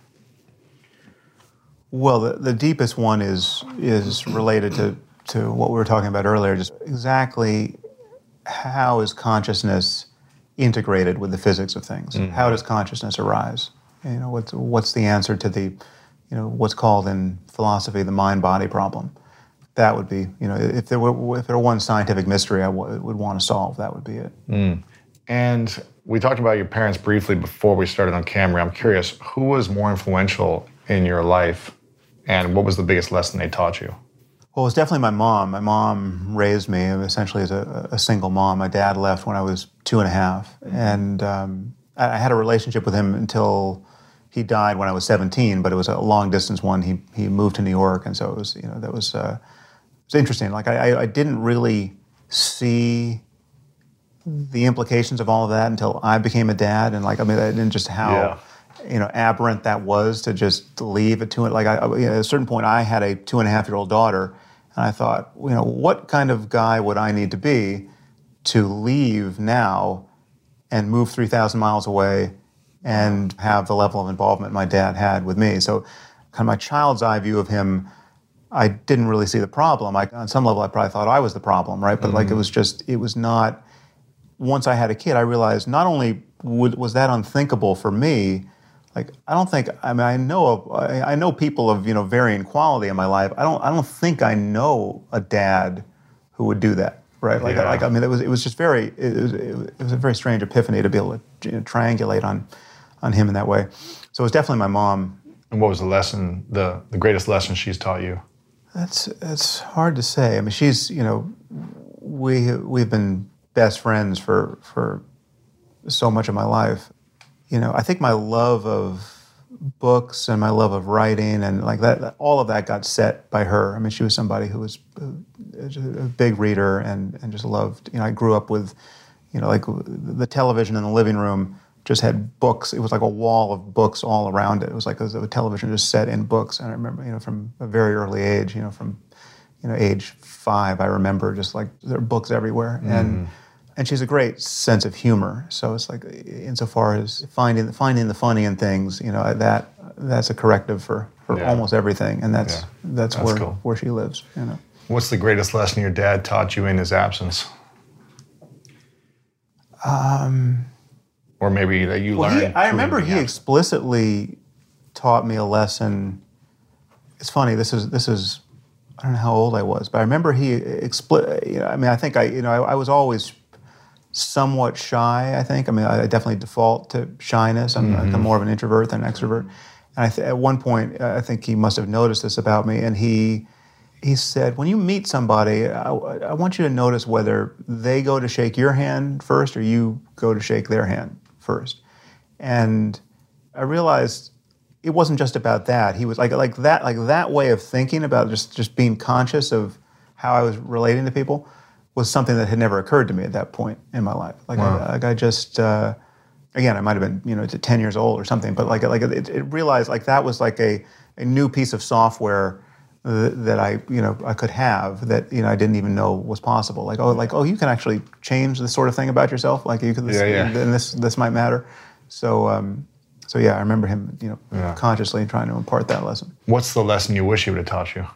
Well, the, the deepest one is is related to, to what we were talking about earlier, just exactly how is consciousness integrated with the physics of things? Mm-hmm. How does consciousness arise? You know, what's what's the answer to the, you know, what's called in philosophy the mind-body problem? That would be, you know, if there were if there were one scientific mystery I w- would want to solve, that would be it. Mm. And we talked about your parents briefly before we started on camera. I'm curious, who was more influential in your life, and what was the biggest lesson they taught you? Well, it was definitely my mom. My mom raised me essentially as a, a single mom. My dad left when I was two and a half, and um, I, I had a relationship with him until he died when I was seventeen. But it was a long distance one. He he moved to New York, and so it was, you know, that was uh, it was interesting. Like I, I didn't really see the implications of all of that until I became a dad, and like I mean, I didn't just how. Yeah. You know, aberrant that was to just leave at two. Like I, you know, at a certain point, I had a two and a half year old daughter, and I thought, you know, what kind of guy would I need to be to leave now and move three thousand miles away and have the level of involvement my dad had with me? So, kind of my child's eye view of him, I didn't really see the problem. I, on some level, I probably thought I was the problem, right? But mm-hmm. like it was just, it was not. Once I had a kid, I realized not only would, was that unthinkable for me. Like I don't think I mean I know of, I know people of you know varying quality in my life. I don't I don't think I know a dad who would do that, right? Like yeah. like I mean it was it was just very it was it was a very strange epiphany to be able to you know, triangulate on on him in that way. So it was definitely my mom. And what was the lesson the the greatest lesson she's taught you? That's that's hard to say. I mean she's you know we we've been best friends for for so much of my life. You know, I think my love of books and my love of writing and like that, all of that got set by her. I mean, she was somebody who was a, a big reader and, and just loved, you know, I grew up with, you know, like the television in the living room just had books. It was like a wall of books all around it. It was like a, a television just set in books. And I remember, you know, from a very early age, you know, from, you know, age five, I remember just like there are books everywhere. Mm. And And she's a great sense of humor. So it's like, insofar as finding finding the funny in things, you know, that that's a corrective for, for yeah. almost everything. And that's yeah. that's, that's where cool. where she lives. You know. What's the greatest lesson your dad taught you in his absence? Um, or maybe that you well, learned. He, I remember he absence. explicitly taught me a lesson. It's funny. This is this is. I don't know how old I was, but I remember he expli- you know, I mean, I think I you know I, I was always somewhat shy, I think. I mean, I definitely default to shyness. I'm, mm-hmm. I'm more of an introvert than an extrovert. And I th- at one point, I think he must have noticed this about me, and he he said, when you meet somebody, I, I want you to notice whether they go to shake your hand first or you go to shake their hand first. And I realized it wasn't just about that. He was like like that like that way of thinking about just, just being conscious of how I was relating to people was something that had never occurred to me at that point in my life. Like, wow. I, like I just, uh, again, I might have been, you know, ten years old or something, but like, like it, it realized like that was like a, a new piece of software th- that I, you know, I could have that, you know, I didn't even know was possible. Like, oh, like, oh, you can actually change this sort of thing about yourself. Like, you could, this, yeah, yeah. and this, this might matter. So, um, so yeah, I remember him, you know, Yeah. consciously trying to impart that lesson. What's the lesson you wish he would have taught you?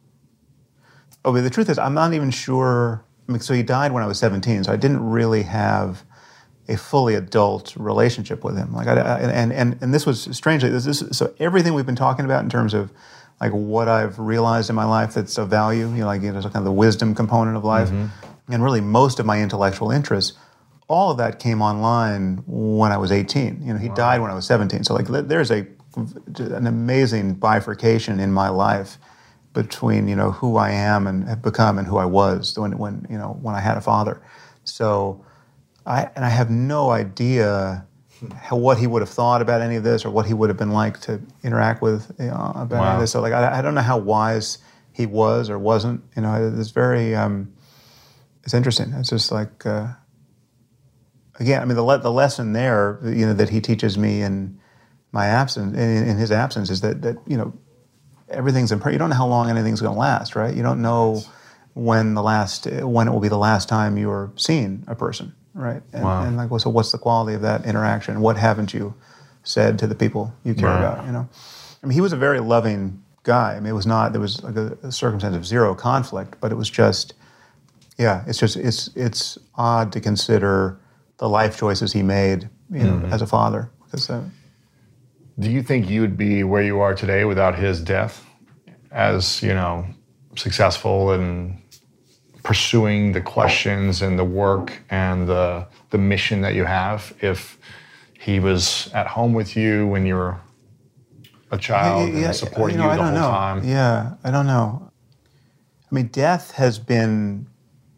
Oh, but the truth is, I'm not even sure. I mean, so he died when I was seventeen, so I didn't really have a fully adult relationship with him. Like, I, I, and and and this was strangely this, this so everything we've been talking about in terms of like what I've realized in my life that's of value, you know, like you know, kind of the wisdom component of life, mm-hmm. and really most of my intellectual interests, all of that came online when I was eighteen. You know, he wow. died when I was seventeen. So like, there's a an amazing bifurcation in my life between, you know, who I am and have become and who I was when, when you know, when I had a father. So, I and I have no idea how, what he would have thought about any of this or what he would have been like to interact with, you know, about wow. any of this. So, like, I, I don't know how wise he was or wasn't. You know, it's very, um, it's interesting. It's just like, uh, again, I mean, the le- the lesson there, you know, that he teaches me in my absence, in, in his absence, is that that you know, everything's imper- you don't know how long anything's going to last, right? You don't know when the last when it will be the last time you're seeing a person, right? And, wow. and like, well, so what's the quality of that interaction? What haven't you said to the people you care wow. about? You know, I mean, he was a very loving guy. I mean, it was not there was like a, a circumstance of zero conflict, but it was just, yeah, it's just it's it's odd to consider the life choices he made, you know, mm-hmm. as a father. Because. Uh, Do you think you would be where you are today without his death, as, you know, successful in pursuing the questions and the work and the the mission that you have, if he was at home with you when you were a child yeah, yeah, and supporting you, know, you the whole know. time? Yeah, I don't know. I mean, death has been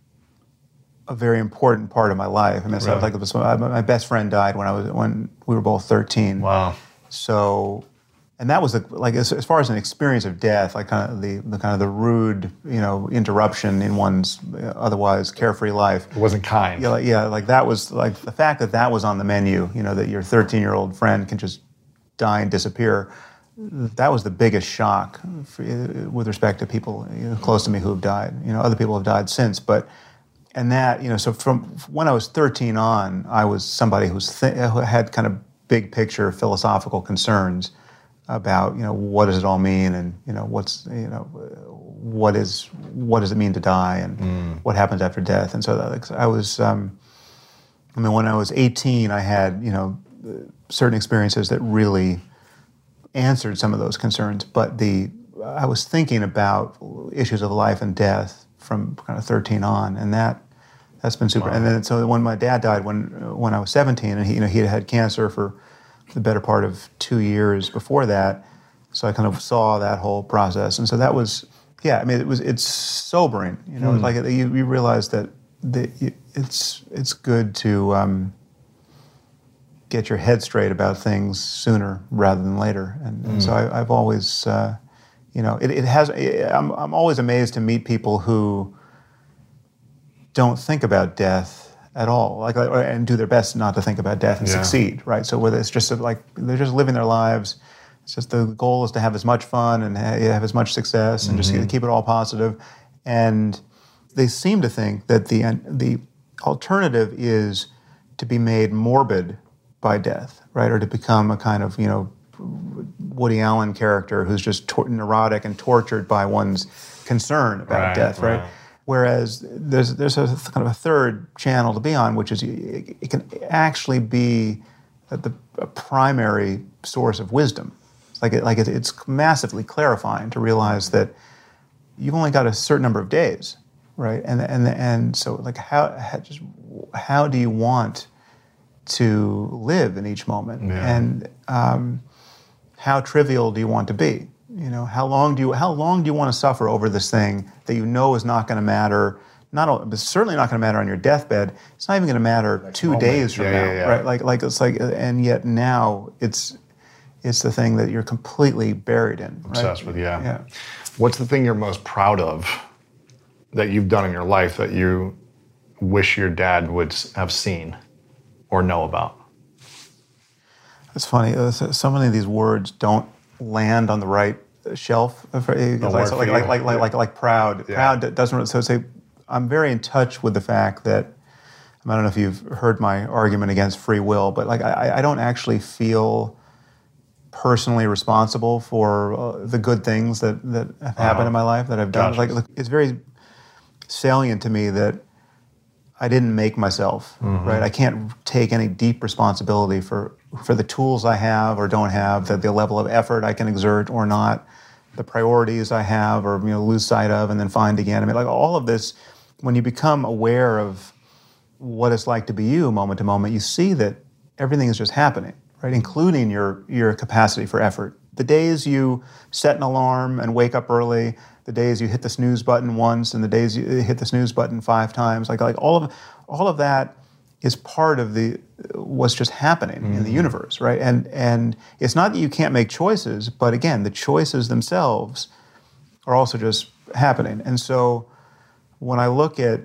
a very important part of my life. I mean, really? like it was, my best friend died when I was when we were both thirteen. Wow. So, and that was the, like as, as far as an experience of death, like kind of the, the kind of the rude, you know, interruption in one's otherwise carefree life. It wasn't kind. Yeah, like, yeah, like that was like the fact that that was on the menu. You know, that your thirteen-year-old friend can just die and disappear. That was the biggest shock for, with respect to people, you know, close to me who have died. You know, other people have died since, but. And that, you know, so from when I was thirteen on, I was somebody who's th- who had kind of big picture philosophical concerns about, you know, what does it all mean, and you know, what's, you know, what is what does it mean to die, and mm. what happens after death. And so that, I was, um, I mean, when I was eighteen, I had, you know, certain experiences that really answered some of those concerns. But the I was thinking about issues of life and death from kind of thirteen on, and that. That's been super. Wow. And then so when my dad died when when I was seventeen, and he you know he had had cancer for the better part of two years before that, so I kind of saw that whole process, and so that was yeah. I mean, it was it's sobering. You know, mm. it's like you, you realize that that it's it's good to um, get your head straight about things sooner rather than later, and, mm. and so I, I've always uh, you know it, it has. I'm I'm always amazed to meet people who. Don't think about death at all, like, and do their best not to think about death and yeah. succeed, right? So whether it's just like they're just living their lives, it's just the goal is to have as much fun and have as much success and mm-hmm. just keep it all positive. And they seem to think that the the alternative is to be made morbid by death, right? Or to become a kind of, you know, Woody Allen character who's just tor- neurotic and tortured by one's concern about right, death, right? right? Whereas there's there's a kind of a third channel to be on, which is it, it can actually be the a primary source of wisdom. It's like it, like it, it's massively clarifying to realize that you've only got a certain number of days, right? And and and so like how, how just how do you want to live in each moment, yeah. and um, how trivial do you want to be? You know, how long do you how long do you want to suffer over this thing that you know is not going to matter? Not, it's certainly not going to matter on your deathbed. It's not even going to matter Next two moment. days from yeah, now, yeah, yeah. right? Like, like it's like, and yet now it's it's the thing that you're completely buried in. Obsessed right? with, yeah. yeah. What's the thing you're most proud of that you've done in your life that you wish your dad would have seen or know about? It's funny. So many of these words don't land on the right shelf. Like, like, like, like, like, like, like, like proud. Yeah. Proud doesn't, so say, I'm very in touch with the fact that, I don't know if you've heard my argument against free will, but like I, I don't actually feel personally responsible for uh, the good things that, that have happened Uh-huh. in my life, that I've done. Gotcha. Like, look, it's very salient to me that I didn't make myself, Mm-hmm. right? I can't take any deep responsibility for, for the tools I have or don't have, the, the level of effort I can exert or not, the priorities I have or you know lose sight of and then find again. I mean, like all of this, when you become aware of what it's like to be you moment to moment, you see that everything is just happening, right? Including your your capacity for effort. The days you set an alarm and wake up early, the days you hit the snooze button once, and the days you hit the snooze button five times, like like all of all of that is part of the what's just happening mm-hmm. in the universe, right? And and it's not that you can't make choices, but again, the choices themselves are also just happening. And so when I look at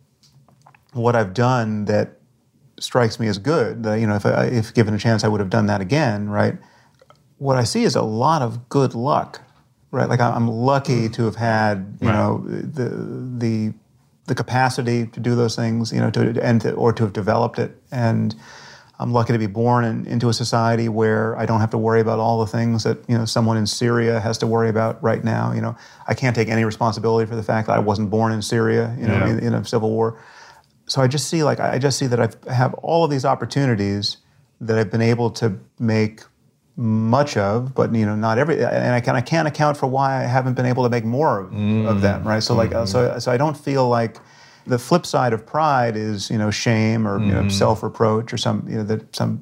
what I've done that strikes me as good, that, you know, if I, if given a chance, I would have done that again, right? What I see is a lot of good luck, right? Like I'm lucky to have had, you Right. know, the the the capacity to do those things, you know, to and to, or to have developed it, and I'm lucky to be born in, into a society where I don't have to worry about all the things that you know someone in Syria has to worry about right now. You know, I can't take any responsibility for the fact that I wasn't born in Syria, you know, Yeah. in, in a civil war. So I just see, like, I just see that I have all of these opportunities that I've been able to make much of, but you know, not every, and I can I can't account for why I haven't been able to make more of, Mm. of them, right? So like, uh, so so I don't feel like the flip side of pride is you know shame or you know, self-reproach or some you know that some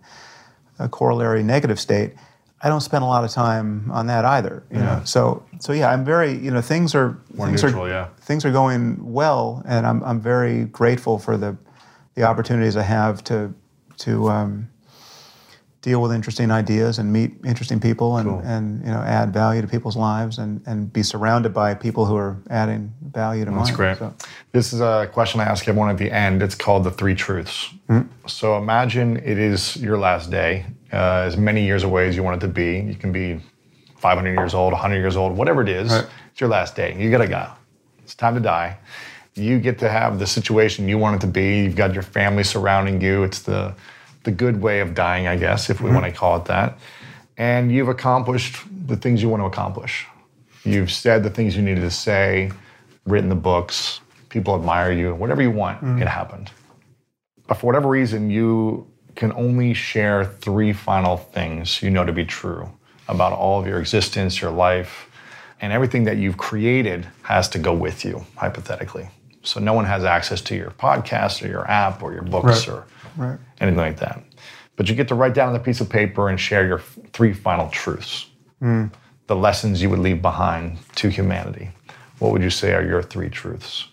uh, corollary negative state. I don't spend a lot of time on that either, you Yeah. know. So so yeah, I'm very you know things are More things neutral, are yeah. things are going well, and I'm I'm very grateful for the the opportunities I have to to um, deal with interesting ideas and meet interesting people and, Cool. and you know add value to people's lives and, and be surrounded by people who are adding value to mine. That's great. So, This is a question I ask everyone at the end. It's called the three truths. Mm-hmm. So imagine it is your last day, uh, as many years away as you want it to be. You can be five hundred years old, one hundred years old, whatever it is. Right. It's your last day. You gotta go. It's time to die. You get to have the situation you want it to be. You've got your family surrounding you. It's the the good way of dying, I guess, if we Mm-hmm. want to call it that. And you've accomplished the things you want to accomplish. You've said the things you needed to say, written the books, people admire you, whatever you want, Mm-hmm. it happened. But for whatever reason, you can only share three final things you know to be true about all of your existence, your life, and everything that you've created has to go with you, hypothetically. So no one has access to your podcast or your app or your books Right. or right. anything like that. But you get to write down on a piece of paper and share your f- three final truths, the lessons you would leave behind to humanity. What would you say are your three truths?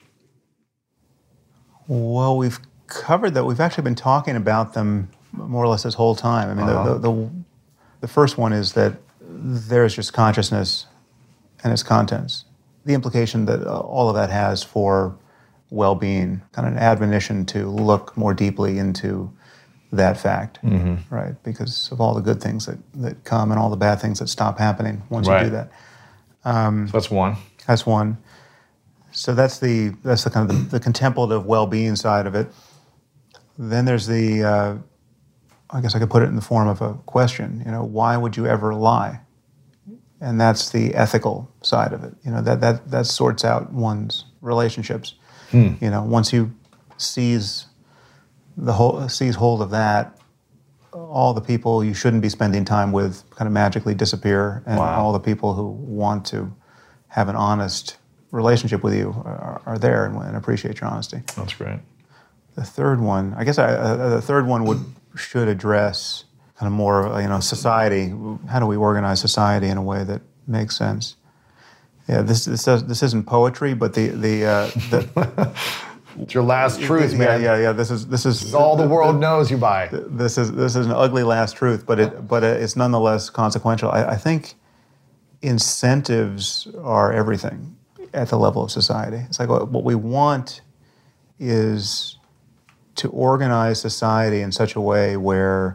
Well, we've covered that. We've actually been talking about them more or less this whole time. I mean, Uh-huh. the, the, the, the first one is that there's just consciousness and its contents. The implication that uh, all of that has for well-being, kind of an admonition to look more deeply into that fact, Mm-hmm. right? Because of all the good things that, that come and all the bad things that stop happening once Right. you do that. So that's one. That's one. So that's the that's the kind of the, the contemplative well-being side of it. Then there's the, uh, I guess I could put it in the form of a question. You know, why would you ever lie? And that's the ethical side of it. You know, that that that sorts out one's relationships. Hmm. You know, once you seize the whole seize hold of that, all the people you shouldn't be spending time with kind of magically disappear, and Wow. all the people who want to have an honest relationship with you are, are there and, and appreciate your honesty. That's great. The third one, I guess, I, uh, the third one would should address kind of more, you know, society. How do we organize society in a way that makes sense? Yeah, this this does, this isn't poetry, but the the uh, the. It's your last truth, yeah, man. Yeah, yeah, This is this is This is all the world knows you by. This is this is an ugly last truth, but it but it's nonetheless consequential. I, I think incentives are everything at the level of society. It's like what what we want is to organize society in such a way where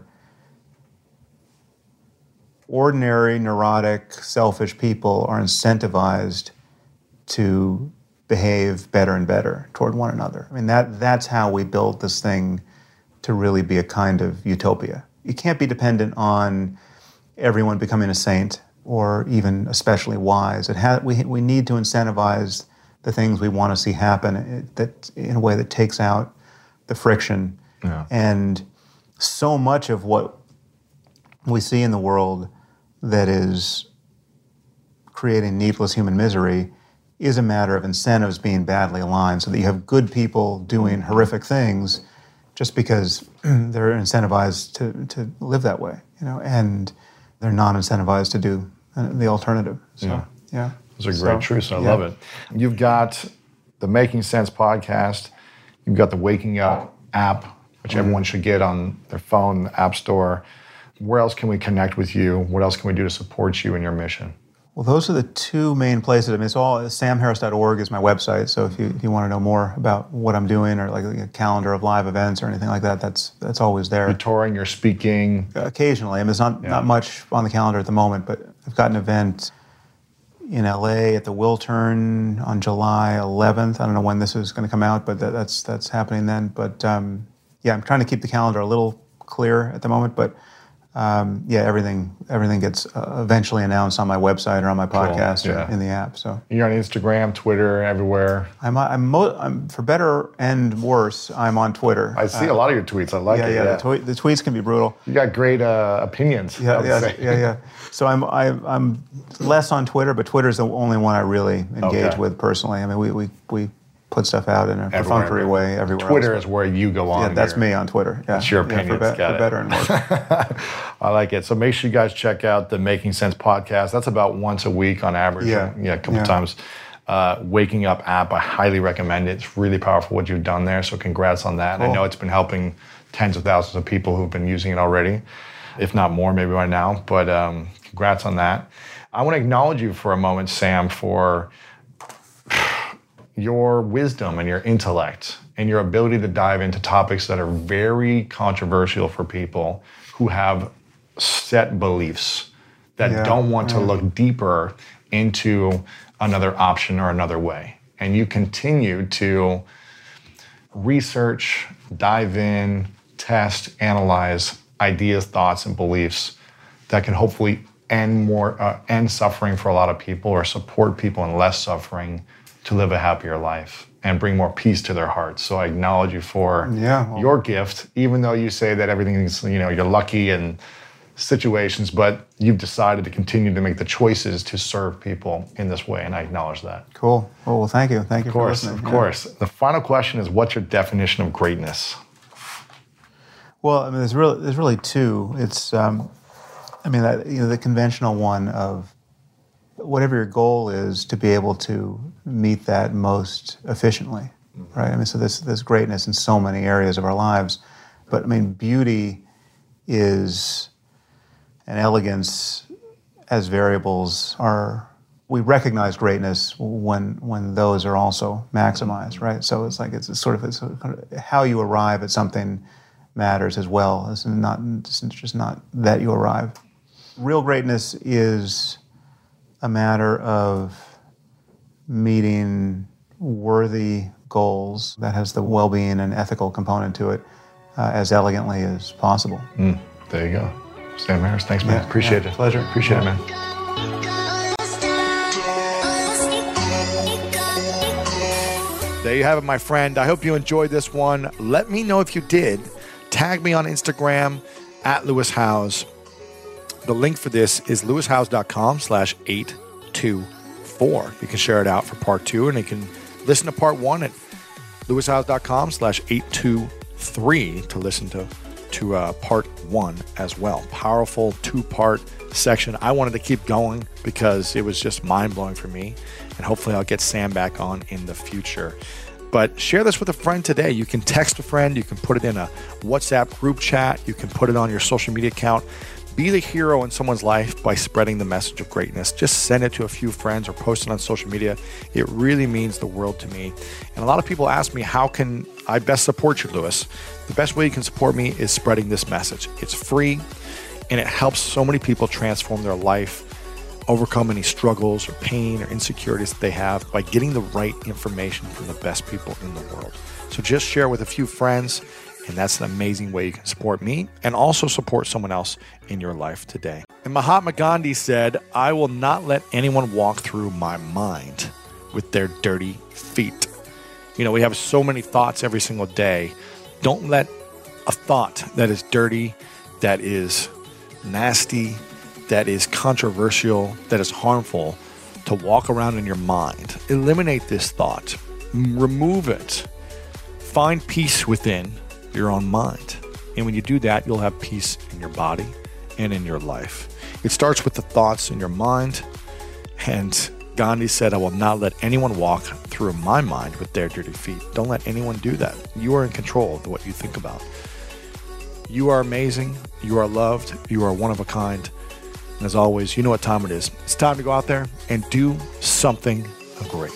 ordinary, neurotic, selfish people are incentivized to behave better and better toward one another. I mean, that that's how we build this thing to really be a kind of utopia. You can't be dependent on everyone becoming a saint or even especially wise. It ha- we, we need to incentivize the things we want to see happen it, that in a way that takes out the friction. Yeah. And so much of what we see in the world that is creating needless human misery is a matter of incentives being badly aligned, so that you have good people doing horrific things just because they're incentivized to, to live that way, you know, and they're non-incentivized to do the alternative. So, Yeah. yeah. Those are So, great truths. I yeah. love it. You've got the Making Sense podcast. You've got the Waking Up app, which Mm-hmm. everyone should get on their phone, the App Store. Where else can we connect with you? What else can we do to support you in your mission? Well, those are the two main places. I mean, it's all sam harris dot org is my website. So if you if you want to know more about what I'm doing, or like a calendar of live events or anything like that, that's that's always there. You're touring, you're speaking. Occasionally, I mean, there's not Yeah. not much on the calendar at the moment, but I've got an event in L A at the Wiltern on July eleventh. I don't know when this is going to come out, but that, that's that's happening then. But um, yeah, I'm trying to keep the calendar a little clear at the moment, but. Um, yeah, everything everything gets uh, eventually announced on my website or on my podcast yeah. or in the app. So You're on Instagram, Twitter, everywhere. I'm, I'm, mo- I'm for better and worse. I'm on Twitter. I see a lot of your tweets. I like yeah, it. yeah, Yeah, The, twe- the tweets can be brutal. You got great uh, opinions. I Yeah, would yeah, say. yeah, yeah. So I'm I, I'm less on Twitter, but Twitter's the only one I really engage Okay. with personally. I mean, we we we put stuff out in a Everywhere. perfunctory way everywhere. Twitter else. is where you go on. Yeah, that's here. me on Twitter. Yeah, That's your yeah, opinions. for, be- Got for it. better and worse. I like it. So make sure you guys check out the Making Sense podcast. That's about once a week on average. Yeah. Yeah, a couple Yeah. times. Uh, Waking Up app, I highly recommend it. It's really powerful what you've done there. So congrats on that. Cool. I know it's been helping tens of thousands of people who've been using it already, if not more, maybe by now. But um, congrats on that. I want to acknowledge you for a moment, Sam, for your wisdom and your intellect and your ability to dive into topics that are very controversial for people who have set beliefs that Yeah, don't want to yeah. look deeper into another option or another way. And you continue to research, dive in, test, analyze ideas, thoughts, and beliefs that can hopefully end more uh, end suffering for a lot of people, or support people in less suffering to live a happier life and bring more peace to their hearts. So I acknowledge you for Yeah, well- your gift, even though you say that everything is, you know, you're lucky in situations, but you've decided to continue to make the choices to serve people in this way, and I acknowledge that. Cool. Well, well, thank you. Thank you Of course, for listening. of Yeah. course. The final question is, what's your definition of greatness? Well, I mean, there's really there's really two. It's, um, I mean, that, you know, the conventional one of whatever your goal is, to be able to meet that most efficiently, right? I mean, so there's there's greatness in so many areas of our lives, but I mean, beauty is and elegance as variables are. We recognize greatness when when those are also maximized, right? So it's like it's sort of, it's sort of how you arrive at something matters as well. It's not it's just not that you arrive. Real greatness is a matter of meeting worthy goals that has the well-being and ethical component to it uh, as elegantly as possible. Mm, there you go. Sam Harris, thanks, man. Yeah, Appreciate yeah, it. pleasure. Appreciate Yeah. it, man. There you have it, my friend. I hope you enjoyed this one. Let me know if you did. Tag me on Instagram at Lewis Howes. The link for this is lewishowes.com slash 824. You can share it out for part two, and you can listen to part one at lewishowes.com slash 823 to listen to, to uh, part one as well. Powerful two-part section. I wanted to keep going because it was just mind-blowing for me, and hopefully I'll get Sam back on in the future. But share this with a friend today. You can text a friend. You can put it in a WhatsApp group chat. You can put it on your social media account. Be the hero in someone's life by spreading the message of greatness. Just send it to a few friends or post it on social media. It really means the world to me. And a lot of people ask me, how can I best support you, Lewis? The best way you can support me is spreading this message. It's free, and it helps so many people transform their life, overcome any struggles or pain or insecurities that they have by getting the right information from the best people in the world. So just share with a few friends, and that's an amazing way you can support me and also support someone else in your life today. And Mahatma Gandhi said, I will not let anyone walk through my mind with their dirty feet. You know, we have so many thoughts every single day. Don't let a thought that is dirty, that is nasty, that is controversial, that is harmful to walk around in your mind. Eliminate this thought. Remove it. Find peace within your own mind. And when you do that, you'll have peace in your body and in your life. It starts with the thoughts in your mind. And Gandhi said, I will not let anyone walk through my mind with their dirty feet. Don't let anyone do that. You are in control of what you think about. You are amazing. You are loved. You are one of a kind. And as always, you know what time it is. It's time to go out there and do something great.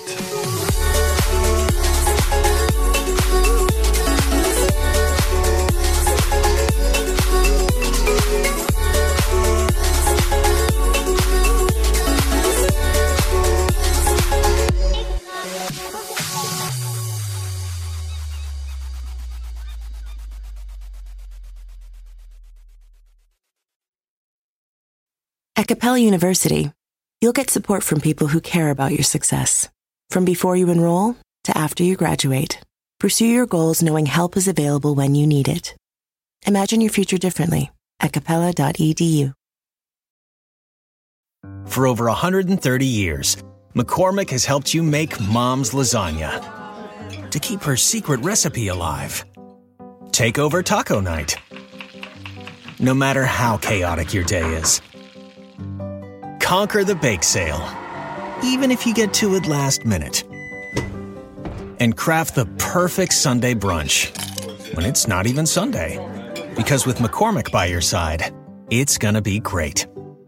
At Capella University, you'll get support from people who care about your success. From before you enroll to after you graduate, pursue your goals knowing help is available when you need it. Imagine your future differently at capella dot e d u. For over one hundred thirty years, McCormick has helped you make Mom's lasagna to keep her secret recipe alive. Take over taco night. No matter how chaotic your day is. Conquer the bake sale, even if you get to it last minute. And craft the perfect Sunday brunch when it's not even Sunday. Because with McCormick by your side, it's gonna be great.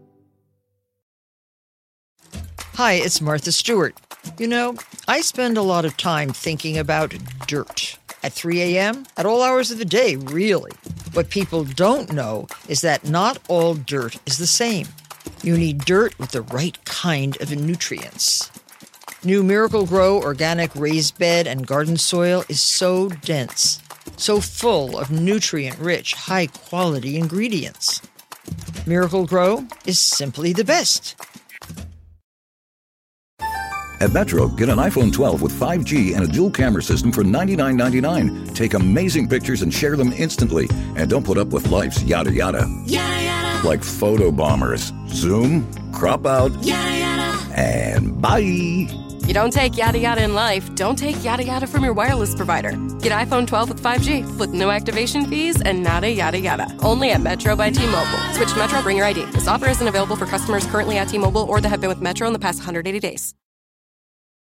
Hi, it's Martha Stewart. You know, I spend a lot of time thinking about dirt. At three a.m., at all hours of the day, really. What people don't know is that not all dirt is the same. You need dirt with the right kind of nutrients. New Miracle-Gro organic raised bed and garden soil is so dense, so full of nutrient-rich, high-quality ingredients. Miracle-Gro is simply the best. At Metro, get an iPhone twelve with five G and a dual camera system for ninety-nine ninety-nine. Take amazing pictures and share them instantly. And don't put up with life's yada yada. Yada yada. Like photo bombers. Zoom, crop out, Yada yada. and bye. You don't take yada yada in life, don't take yada yada from your wireless provider. Get iPhone twelve with five G with no activation fees and nada yada yada. Only at Metro by T-Mobile. Switch to Metro, bring your I D. This offer isn't available for customers currently at T-Mobile or that have been with Metro in the past one hundred eighty days.